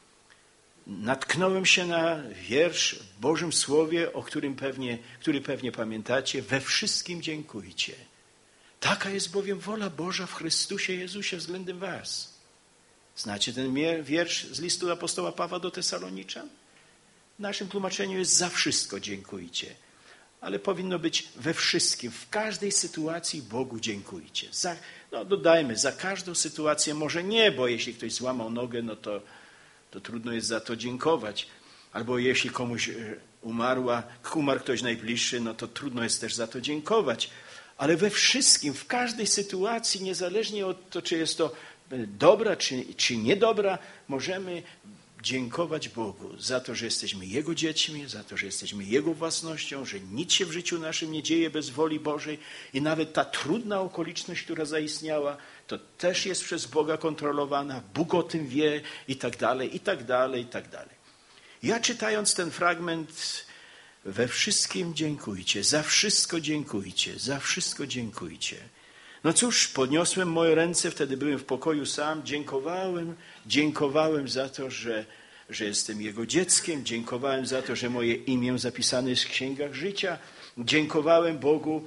[SPEAKER 1] natknąłem się na wiersz w Bożym Słowie, który pewnie pamiętacie. We wszystkim dziękujcie. Taka jest bowiem wola Boża w Chrystusie Jezusie względem was. Znacie ten wiersz z listu apostoła Pawła do Tesaloniczan? W naszym tłumaczeniu jest za wszystko dziękujcie. Ale powinno być we wszystkim, w każdej sytuacji Bogu dziękujcie. Dodajmy, za każdą sytuację może nie, bo jeśli ktoś złamał nogę, no to trudno jest za to dziękować. Albo jeśli komuś umarł ktoś najbliższy, no to trudno jest też za to dziękować. Ale we wszystkim, w każdej sytuacji, niezależnie od to, czy jest to dobra, czy niedobra, możemy dziękować Bogu za to, że jesteśmy Jego dziećmi, za to, że jesteśmy Jego własnością, że nic się w życiu naszym nie dzieje bez woli Bożej i nawet ta trudna okoliczność, która zaistniała, to też jest przez Boga kontrolowana, Bóg o tym wie i tak dalej, i tak dalej, i tak dalej. Ja czytając ten fragment, we wszystkim dziękujcie, za wszystko dziękujcie, za wszystko dziękujcie. No cóż, podniosłem moje ręce, wtedy byłem w pokoju sam, dziękowałem za to, że jestem Jego dzieckiem, dziękowałem za to, że moje imię zapisane jest w księgach życia, dziękowałem Bogu.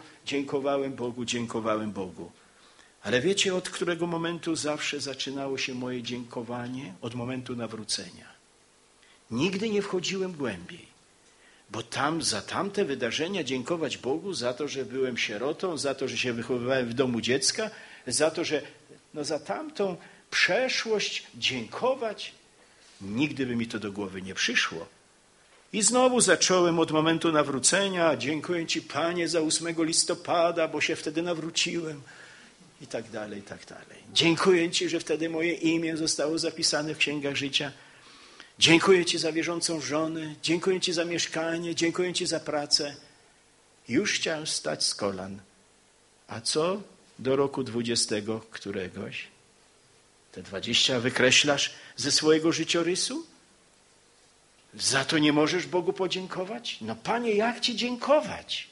[SPEAKER 1] Ale wiecie, od którego momentu zawsze zaczynało się moje dziękowanie? Od momentu nawrócenia. Nigdy nie wchodziłem głębiej. Bo za tamte wydarzenia dziękować Bogu za to, że byłem sierotą, za to, że się wychowywałem w domu dziecka, za to, że za tamtą przeszłość dziękować, nigdy by mi to do głowy nie przyszło. I znowu zacząłem od momentu nawrócenia. Dziękuję Ci, Panie, za 8 listopada, bo się wtedy nawróciłem. I tak dalej, i tak dalej. Dziękuję Ci, że wtedy moje imię zostało zapisane w księgach życia. Dziękuję Ci za wierzącą żonę, dziękuję Ci za mieszkanie, dziękuję Ci za pracę. Już chciałem wstać z kolan. A co do roku 20 któregoś? Te 20 wykreślasz ze swojego życiorysu? Za to nie możesz Bogu podziękować? No Panie, jak Ci dziękować?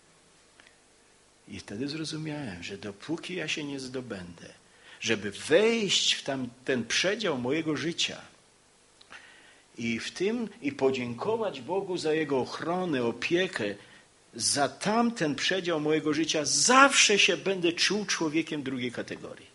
[SPEAKER 1] I wtedy zrozumiałem, że dopóki ja się nie zdobędę, żeby wejść w ten przedział mojego życia, i podziękować Bogu za Jego ochronę, opiekę, za tamten przedział mojego życia, zawsze się będę czuł człowiekiem drugiej kategorii.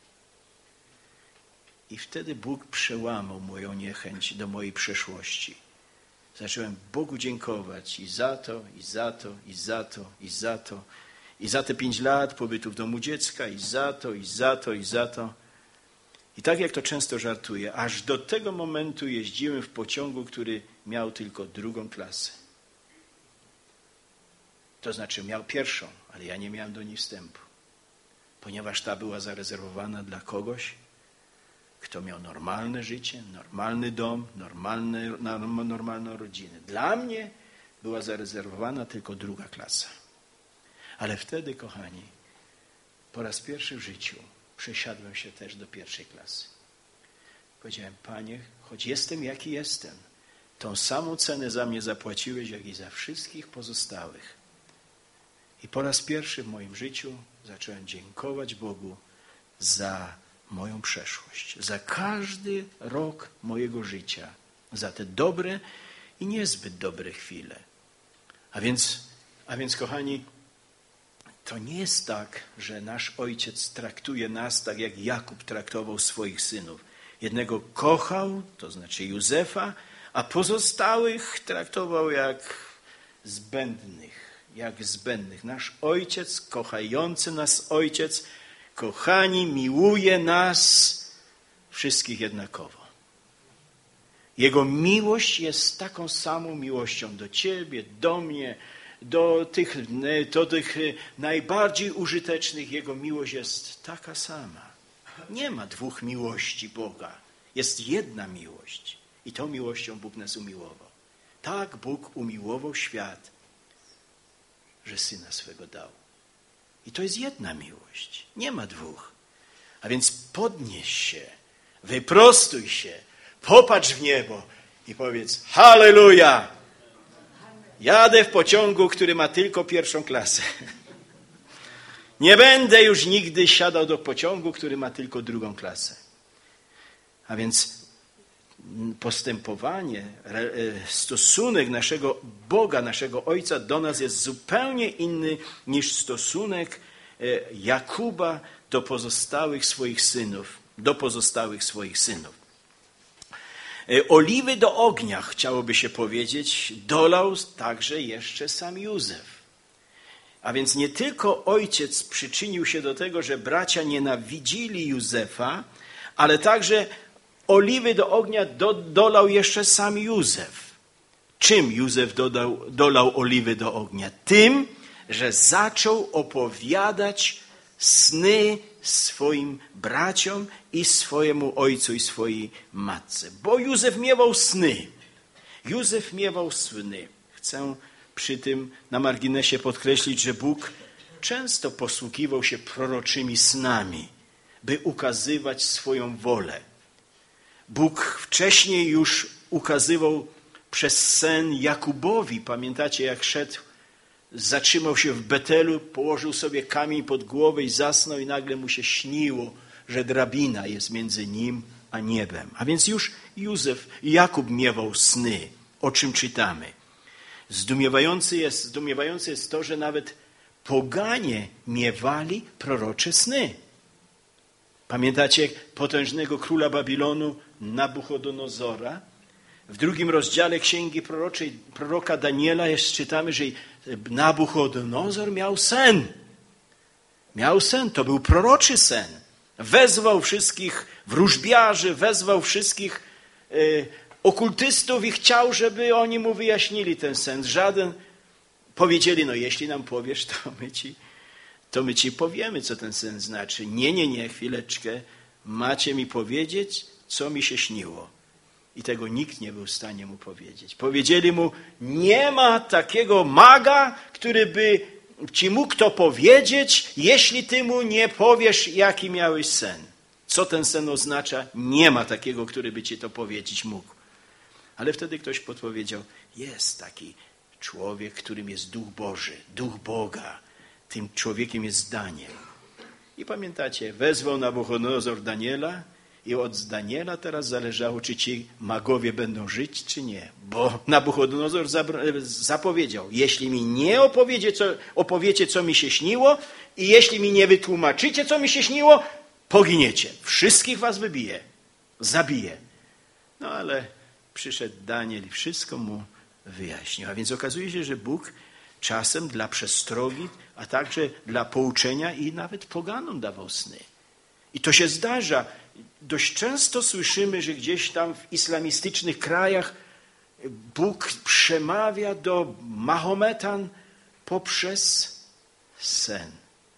[SPEAKER 1] I wtedy Bóg przełamał moją niechęć do mojej przeszłości. Zacząłem Bogu dziękować i za to, i za to, i za to, i za to. I za te 5 lat pobytu w domu dziecka, i za to, i za to, i za to. I tak jak to często żartuję, aż do tego momentu jeździłem w pociągu, który miał tylko 2. klasę. To znaczy miał 1., ale ja nie miałem do niej wstępu. Ponieważ ta była zarezerwowana dla kogoś, kto miał normalne życie, normalny dom, normalną rodzinę. Dla mnie była zarezerwowana tylko 2. klasa. Ale wtedy, kochani, po raz pierwszy w życiu przesiadłem się też do 1. klasy. Powiedziałem, Panie, choć jestem jaki jestem, tą samą cenę za mnie zapłaciłeś, jak i za wszystkich pozostałych. I po raz pierwszy w moim życiu zacząłem dziękować Bogu za moją przeszłość, za każdy rok mojego życia, za te dobre i niezbyt dobre chwile. A więc, kochani, to nie jest tak, że nasz Ojciec traktuje nas tak, jak Jakub traktował swoich synów. Jednego kochał, to znaczy Józefa, a pozostałych traktował jak zbędnych. Nasz Ojciec, kochający nas Ojciec, kochani, miłuje nas wszystkich jednakowo. Jego miłość jest taką samą miłością do ciebie, do mnie, do tych najbardziej użytecznych. Jego miłość jest taka sama. Nie ma dwóch miłości Boga. Jest jedna miłość. I tą miłością Bóg nas umiłował. Tak Bóg umiłował świat, że Syna swego dał. I to jest jedna miłość. Nie ma dwóch. A więc podnieś się, wyprostuj się, popatrz w niebo i powiedz: halleluja! Jadę w pociągu, który ma tylko pierwszą klasę. Nie będę już nigdy siadał do pociągu, który ma tylko drugą klasę. A więc postępowanie, stosunek naszego Boga, naszego Ojca do nas jest zupełnie inny niż stosunek Jakuba do pozostałych swoich synów. Oliwy do ognia, chciałoby się powiedzieć, dolał także jeszcze sam Józef. A więc nie tylko ojciec przyczynił się do tego, że bracia nienawidzili Józefa, ale także oliwy do ognia dolał jeszcze sam Józef. Czym Józef dolał oliwy do ognia? Tym, że zaczął opowiadać sny swoim braciom i swojemu ojcu i swojej matce. Bo Józef miewał sny. Chcę przy tym na marginesie podkreślić, że Bóg często posługiwał się proroczymi snami, by ukazywać swoją wolę. Bóg wcześniej już ukazywał przez sen Jakubowi. Pamiętacie, jak szedł, zatrzymał się w Betelu, położył sobie kamień pod głowę i zasnął i nagle mu się śniło, że drabina jest między nim a niebem. A więc już Jakub miewał sny, o czym czytamy. Zdumiewające jest to, że nawet poganie miewali prorocze sny. Pamiętacie potężnego króla Babilonu Nabuchodonozora? W 2 rozdziale księgi proroczej proroka Daniela czytamy, że Nabuchodonozor miał sen. To był proroczy sen. Wezwał wszystkich wróżbiarzy, wezwał wszystkich okultystów i chciał, żeby oni mu wyjaśnili ten sen. Powiedzieli: no jeśli nam powiesz, to my ci powiemy, co ten sen znaczy. Nie, chwileczkę. Macie mi powiedzieć, co mi się śniło. I tego nikt nie był w stanie mu powiedzieć. Powiedzieli mu: nie ma takiego maga, który by ci mógł to powiedzieć, jeśli ty mu nie powiesz, jaki miałeś sen. Co ten sen oznacza? Nie ma takiego, który by ci to powiedzieć mógł. Ale wtedy ktoś podpowiedział: jest taki człowiek, którym jest Duch Boży, Duch Boga. Tym człowiekiem jest Daniel. I pamiętacie, wezwał Nabuchodonozor Daniela i od Daniela teraz zależało, czy ci magowie będą żyć, czy nie. Bo Nabuchodonozor zapowiedział: jeśli mi nie opowiecie, co mi się śniło, i jeśli mi nie wytłumaczycie, co mi się śniło, poginiecie. Wszystkich was zabiję. No ale przyszedł Daniel i wszystko mu wyjaśnił. A więc okazuje się, że Bóg czasem dla przestrogi, a także dla pouczenia i nawet poganom dawał sny. I to się zdarza. Dość często słyszymy, że gdzieś tam w islamistycznych krajach Bóg przemawia do Mahometan poprzez sen.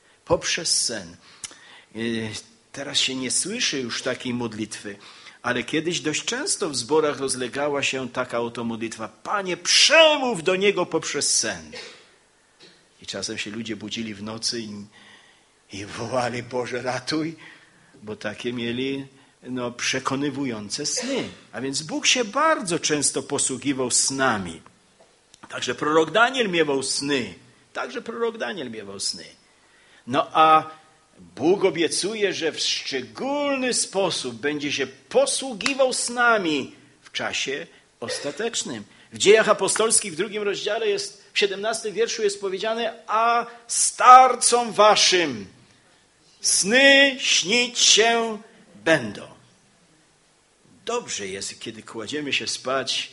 [SPEAKER 1] Teraz się nie słyszy już takiej modlitwy, ale kiedyś dość często w zborach rozlegała się taka oto modlitwa: Panie, przemów do niego poprzez sen. I czasem się ludzie budzili w nocy i wołali: Boże, ratuj, bo takie mieli przekonywujące sny. A więc Bóg się bardzo często posługiwał snami. Także prorok Daniel miewał sny. No a Bóg obiecuje, że w szczególny sposób będzie się posługiwał snami w czasie ostatecznym. W Dziejach Apostolskich w 2 rozdziale w 17 wierszu jest powiedziane: a starcom waszym sny śnić się będą. Dobrze jest, kiedy kładziemy się spać,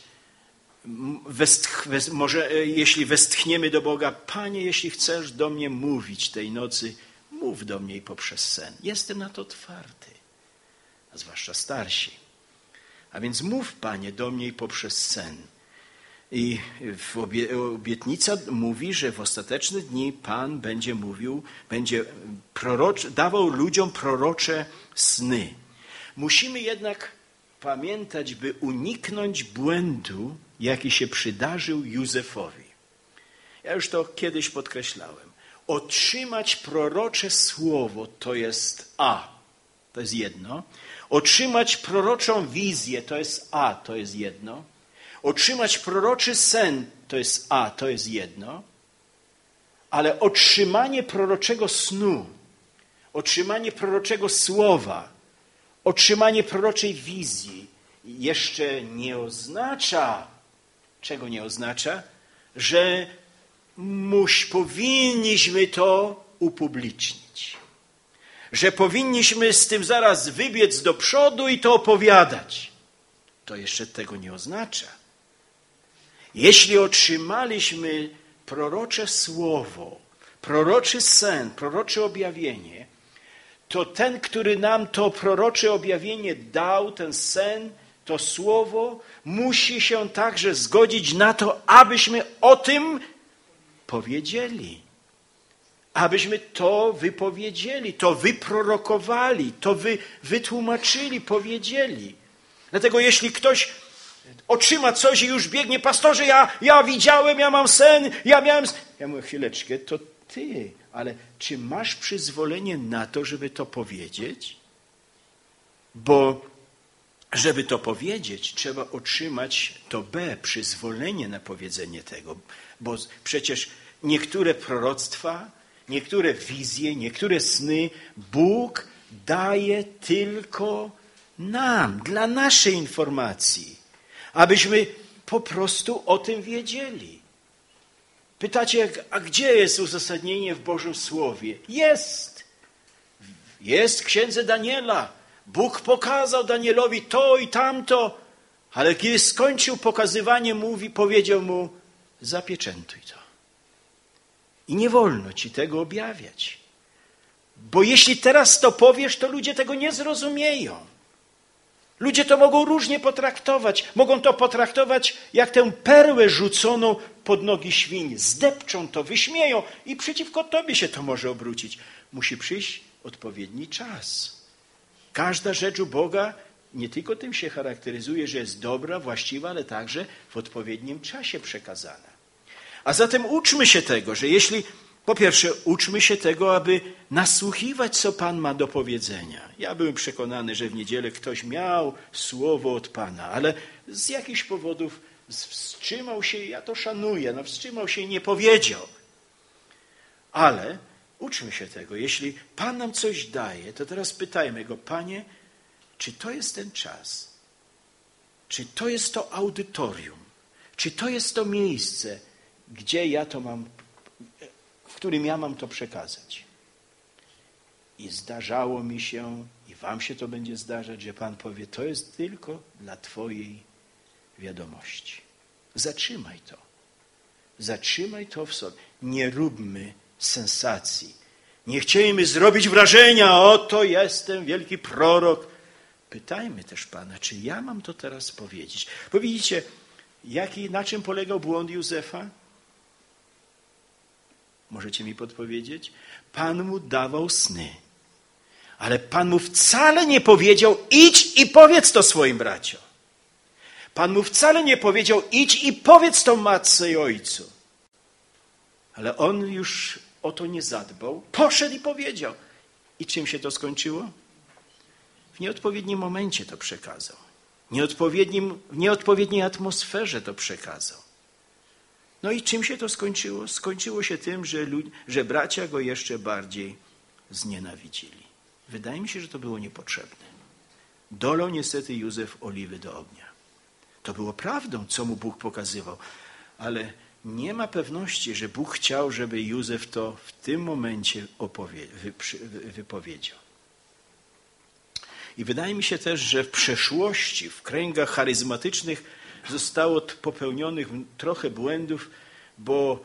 [SPEAKER 1] może jeśli westchniemy do Boga: Panie, jeśli chcesz do mnie mówić tej nocy, mów do mnie poprzez sen. Jestem na to otwarty. a zwłaszcza starsi. A więc mów, Panie, do mnie i poprzez sen. I obietnica mówi, że w ostateczne dni Pan będzie mówił, będzie dawał ludziom prorocze sny. Musimy jednak pamiętać, by uniknąć błędu, jaki się przydarzył Józefowi. Ja już to kiedyś podkreślałem. Otrzymać prorocze słowo to jest to jest jedno. Otrzymać proroczą wizję to jest jedno. Otrzymać proroczy sen to jest jedno. Ale otrzymanie proroczego snu, otrzymanie proroczego słowa, otrzymanie proroczej wizji jeszcze nie oznacza, czego nie oznacza? Że powinniśmy to upublicznić. Że powinniśmy z tym zaraz wybiec do przodu i to opowiadać. To jeszcze tego nie oznacza. Jeśli otrzymaliśmy prorocze słowo, proroczy sen, prorocze objawienie, to ten, który nam to prorocze objawienie dał, ten sen, to słowo, musi się także zgodzić na to, abyśmy o tym powiedzieli. Abyśmy to wypowiedzieli, to wyprorokowali, to wytłumaczyli, powiedzieli. Dlatego jeśli ktoś otrzyma coś i już biegnie, pastorze, ja widziałem, ja mam sen, ja mówię, chwileczkę, to ty, ale czy masz przyzwolenie na to, żeby to powiedzieć? Bo żeby to powiedzieć, trzeba otrzymać to przyzwolenie na powiedzenie tego. Bo przecież niektóre proroctwa, niektóre wizje, niektóre sny Bóg daje tylko nam, dla naszej informacji, abyśmy po prostu o tym wiedzieli. Pytacie, a gdzie jest uzasadnienie w Bożym Słowie? Jest w księdze Daniela. Bóg pokazał Danielowi to i tamto, ale kiedy skończył pokazywanie, powiedział mu, zapieczętuj to. I nie wolno ci tego objawiać. Bo jeśli teraz to powiesz, to ludzie tego nie zrozumieją. Ludzie to mogą różnie potraktować. Mogą to potraktować jak tę perłę rzuconą pod nogi świń. Zdepczą to, wyśmieją i przeciwko tobie się to może obrócić. Musi przyjść odpowiedni czas. Każda rzecz u Boga nie tylko tym się charakteryzuje, że jest dobra, właściwa, ale także w odpowiednim czasie przekazana. A zatem uczmy się tego, że po pierwsze, uczmy się tego, aby nasłuchiwać, co Pan ma do powiedzenia. Ja byłem przekonany, że w niedzielę ktoś miał słowo od Pana, ale z jakichś powodów wstrzymał się, ja to szanuję, wstrzymał się i nie powiedział. Ale uczmy się tego. Jeśli Pan nam coś daje, to teraz pytajmy Go, Panie, czy to jest ten czas? Czy to jest to audytorium? Czy to jest to miejsce, gdzie ja to mam, w którym ja mam to przekazać? I zdarzało mi się, i wam się to będzie zdarzać, że Pan powie, to jest tylko dla twojej wiadomości. Zatrzymaj to. Zatrzymaj to w sobie. Nie róbmy sensacji. Nie chcielibyśmy zrobić wrażenia, oto jestem wielki prorok. Pytajmy też Pana, czy ja mam to teraz powiedzieć. Bo widzicie, na czym polegał błąd Józefa? Możecie mi podpowiedzieć? Pan mu dawał sny. Ale Pan mu wcale nie powiedział, idź i powiedz to swoim braciom. Pan mu wcale nie powiedział, idź i powiedz to matce i ojcu. Ale on już o to nie zadbał. Poszedł i powiedział. I czym się to skończyło? W nieodpowiednim momencie to przekazał. W nieodpowiedniej atmosferze to przekazał. No i czym się to skończyło? Skończyło się tym, że bracia go jeszcze bardziej znienawidzili. Wydaje mi się, że to było niepotrzebne. Dolał niestety Józef oliwy do ognia. To było prawdą, co mu Bóg pokazywał. Ale nie ma pewności, że Bóg chciał, żeby Józef to w tym momencie wypowiedział. I wydaje mi się też, że w przeszłości, w kręgach charyzmatycznych zostało popełnionych trochę błędów, bo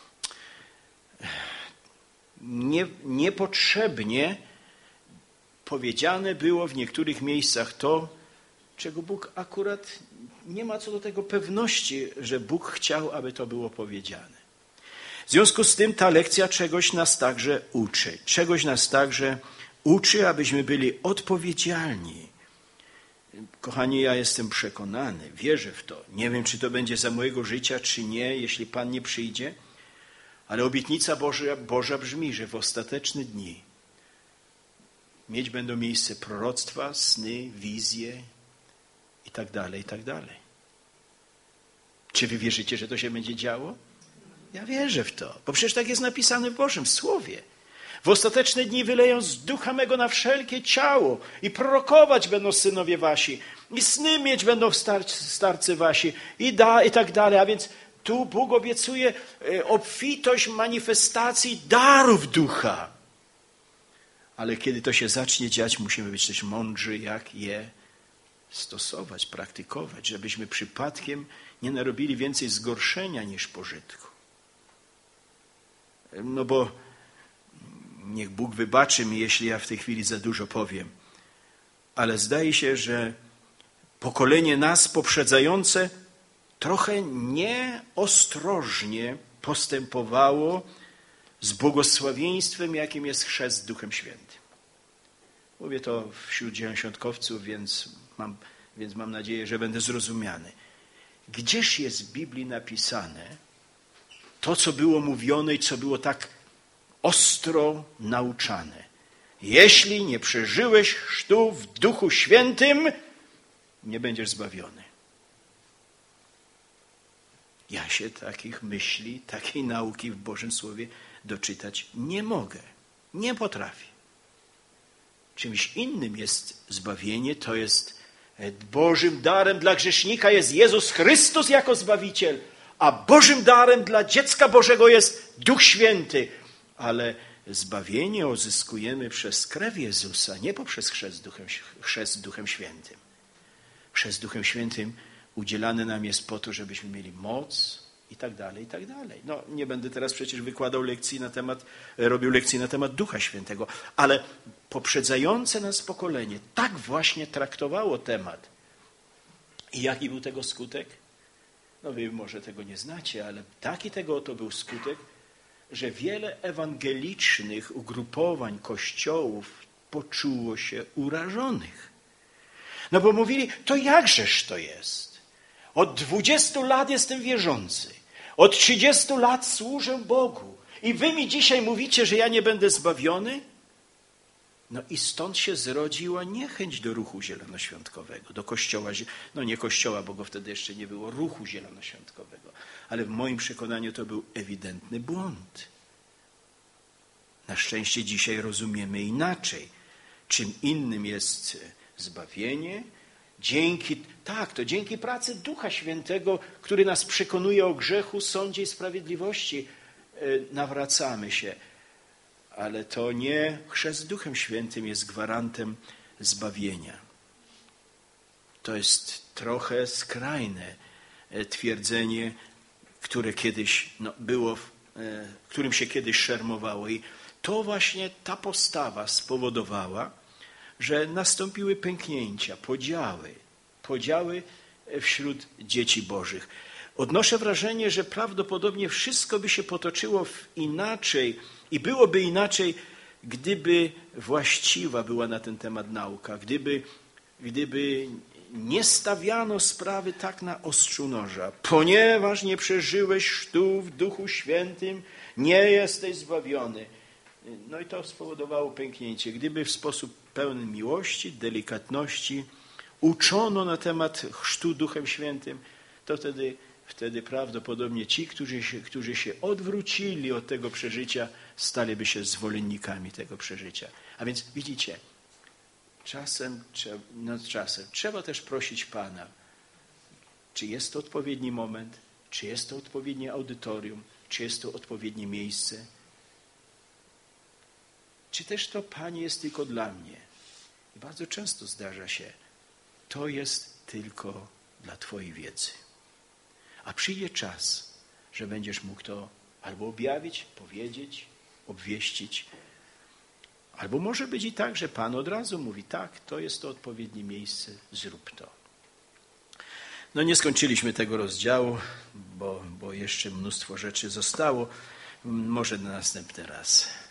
[SPEAKER 1] niepotrzebnie powiedziane było w niektórych miejscach to, czego Bóg akurat nie ma co do tego pewności, że Bóg chciał, aby to było powiedziane. W związku z tym ta lekcja czegoś nas także uczy. Czegoś nas także uczy, abyśmy byli odpowiedzialni. Kochani, ja jestem przekonany, wierzę w to. Nie wiem, czy to będzie za mojego życia, czy nie, jeśli Pan nie przyjdzie, ale obietnica Boża brzmi, że w ostateczne dni mieć będą miejsce proroctwa, sny, wizje i tak dalej, i tak dalej. Czy wy wierzycie, że to się będzie działo? Ja wierzę w to, bo przecież tak jest napisane w Bożym Słowie. W ostateczne dni wyleją z ducha mego na wszelkie ciało i prorokować będą synowie wasi i sny mieć będą starcy wasi i tak dalej. A więc tu Bóg obiecuje obfitość manifestacji darów ducha. Ale kiedy to się zacznie dziać, musimy być też mądrzy, jak je stosować, praktykować, żebyśmy przypadkiem nie narobili więcej zgorszenia niż pożytku. No bo niech Bóg wybaczy mi, jeśli ja w tej chwili za dużo powiem, ale zdaje się, że pokolenie nas poprzedzające trochę nieostrożnie postępowało z błogosławieństwem, jakim jest chrzest Duchem Świętym. Mówię to wśród zielonoświątkowców, więc mam nadzieję, że będę zrozumiany. Gdzież jest w Biblii napisane to, co było mówione i co było tak ostro nauczane? Jeśli nie przeżyłeś chrztu w Duchu Świętym, nie będziesz zbawiony. Ja się takich myśli, takiej nauki w Bożym Słowie doczytać nie mogę. Nie potrafię. Czymś innym jest zbawienie, to jest Bożym darem dla grzesznika jest Jezus Chrystus jako Zbawiciel, a Bożym darem dla dziecka Bożego jest Duch Święty. Ale zbawienie uzyskujemy przez krew Jezusa, nie poprzez chrzest Duchem Świętym. Chrzest Duchem Świętym udzielany nam jest po to, żebyśmy mieli moc i tak dalej, i tak dalej. No, nie będę teraz przecież robił lekcji na temat Ducha Świętego, ale poprzedzające nas pokolenie tak właśnie traktowało temat. I jaki był tego skutek? No wy może tego nie znacie, ale taki tego oto był skutek, że wiele ewangelicznych ugrupowań, kościołów poczuło się urażonych. No bo mówili, to jakżeż to jest? Od 20 lat jestem wierzący. Od 30 lat służę Bogu. I wy mi dzisiaj mówicie, że ja nie będę zbawiony? No i stąd się zrodziła niechęć do ruchu zielonoświątkowego, do kościoła, no nie kościoła, bo go wtedy jeszcze nie było, ruchu zielonoświątkowego. Ale w moim przekonaniu to był ewidentny błąd. Na szczęście dzisiaj rozumiemy inaczej. Czym innym jest zbawienie, dzięki pracy Ducha Świętego, który nas przekonuje o grzechu, sądzie i sprawiedliwości, nawracamy się. Ale to nie chrzest Duchem Świętym jest gwarantem zbawienia. To jest trochę skrajne twierdzenie, które kiedyś było, którym się kiedyś szermowało. I to właśnie ta postawa spowodowała, że nastąpiły pęknięcia, podziały wśród dzieci Bożych. Odnoszę wrażenie, że prawdopodobnie wszystko by się potoczyło inaczej i byłoby inaczej, gdyby właściwa była na ten temat nauka, gdyby nie stawiano sprawy tak na ostrzu noża. Ponieważ nie przeżyłeś chrztu w Duchu Świętym, nie jesteś zbawiony. No i to spowodowało pęknięcie. Gdyby w sposób pełny miłości, delikatności uczono na temat chrztu Duchem Świętym, to wtedy prawdopodobnie ci, którzy się odwrócili od tego przeżycia, staliby się zwolennikami tego przeżycia. A więc widzicie, czasem trzeba też prosić Pana, czy jest to odpowiedni moment, czy jest to odpowiednie audytorium, czy jest to odpowiednie miejsce, czy też to, Panie, jest tylko dla mnie. I bardzo często zdarza się, to jest tylko dla Twojej wiedzy. A przyjdzie czas, że będziesz mógł to albo objawić, powiedzieć, obwieścić, Albo może być i tak, że Pan od razu mówi, tak, to jest to odpowiednie miejsce, zrób to. No nie skończyliśmy tego rozdziału, bo jeszcze mnóstwo rzeczy zostało. Może na następny raz.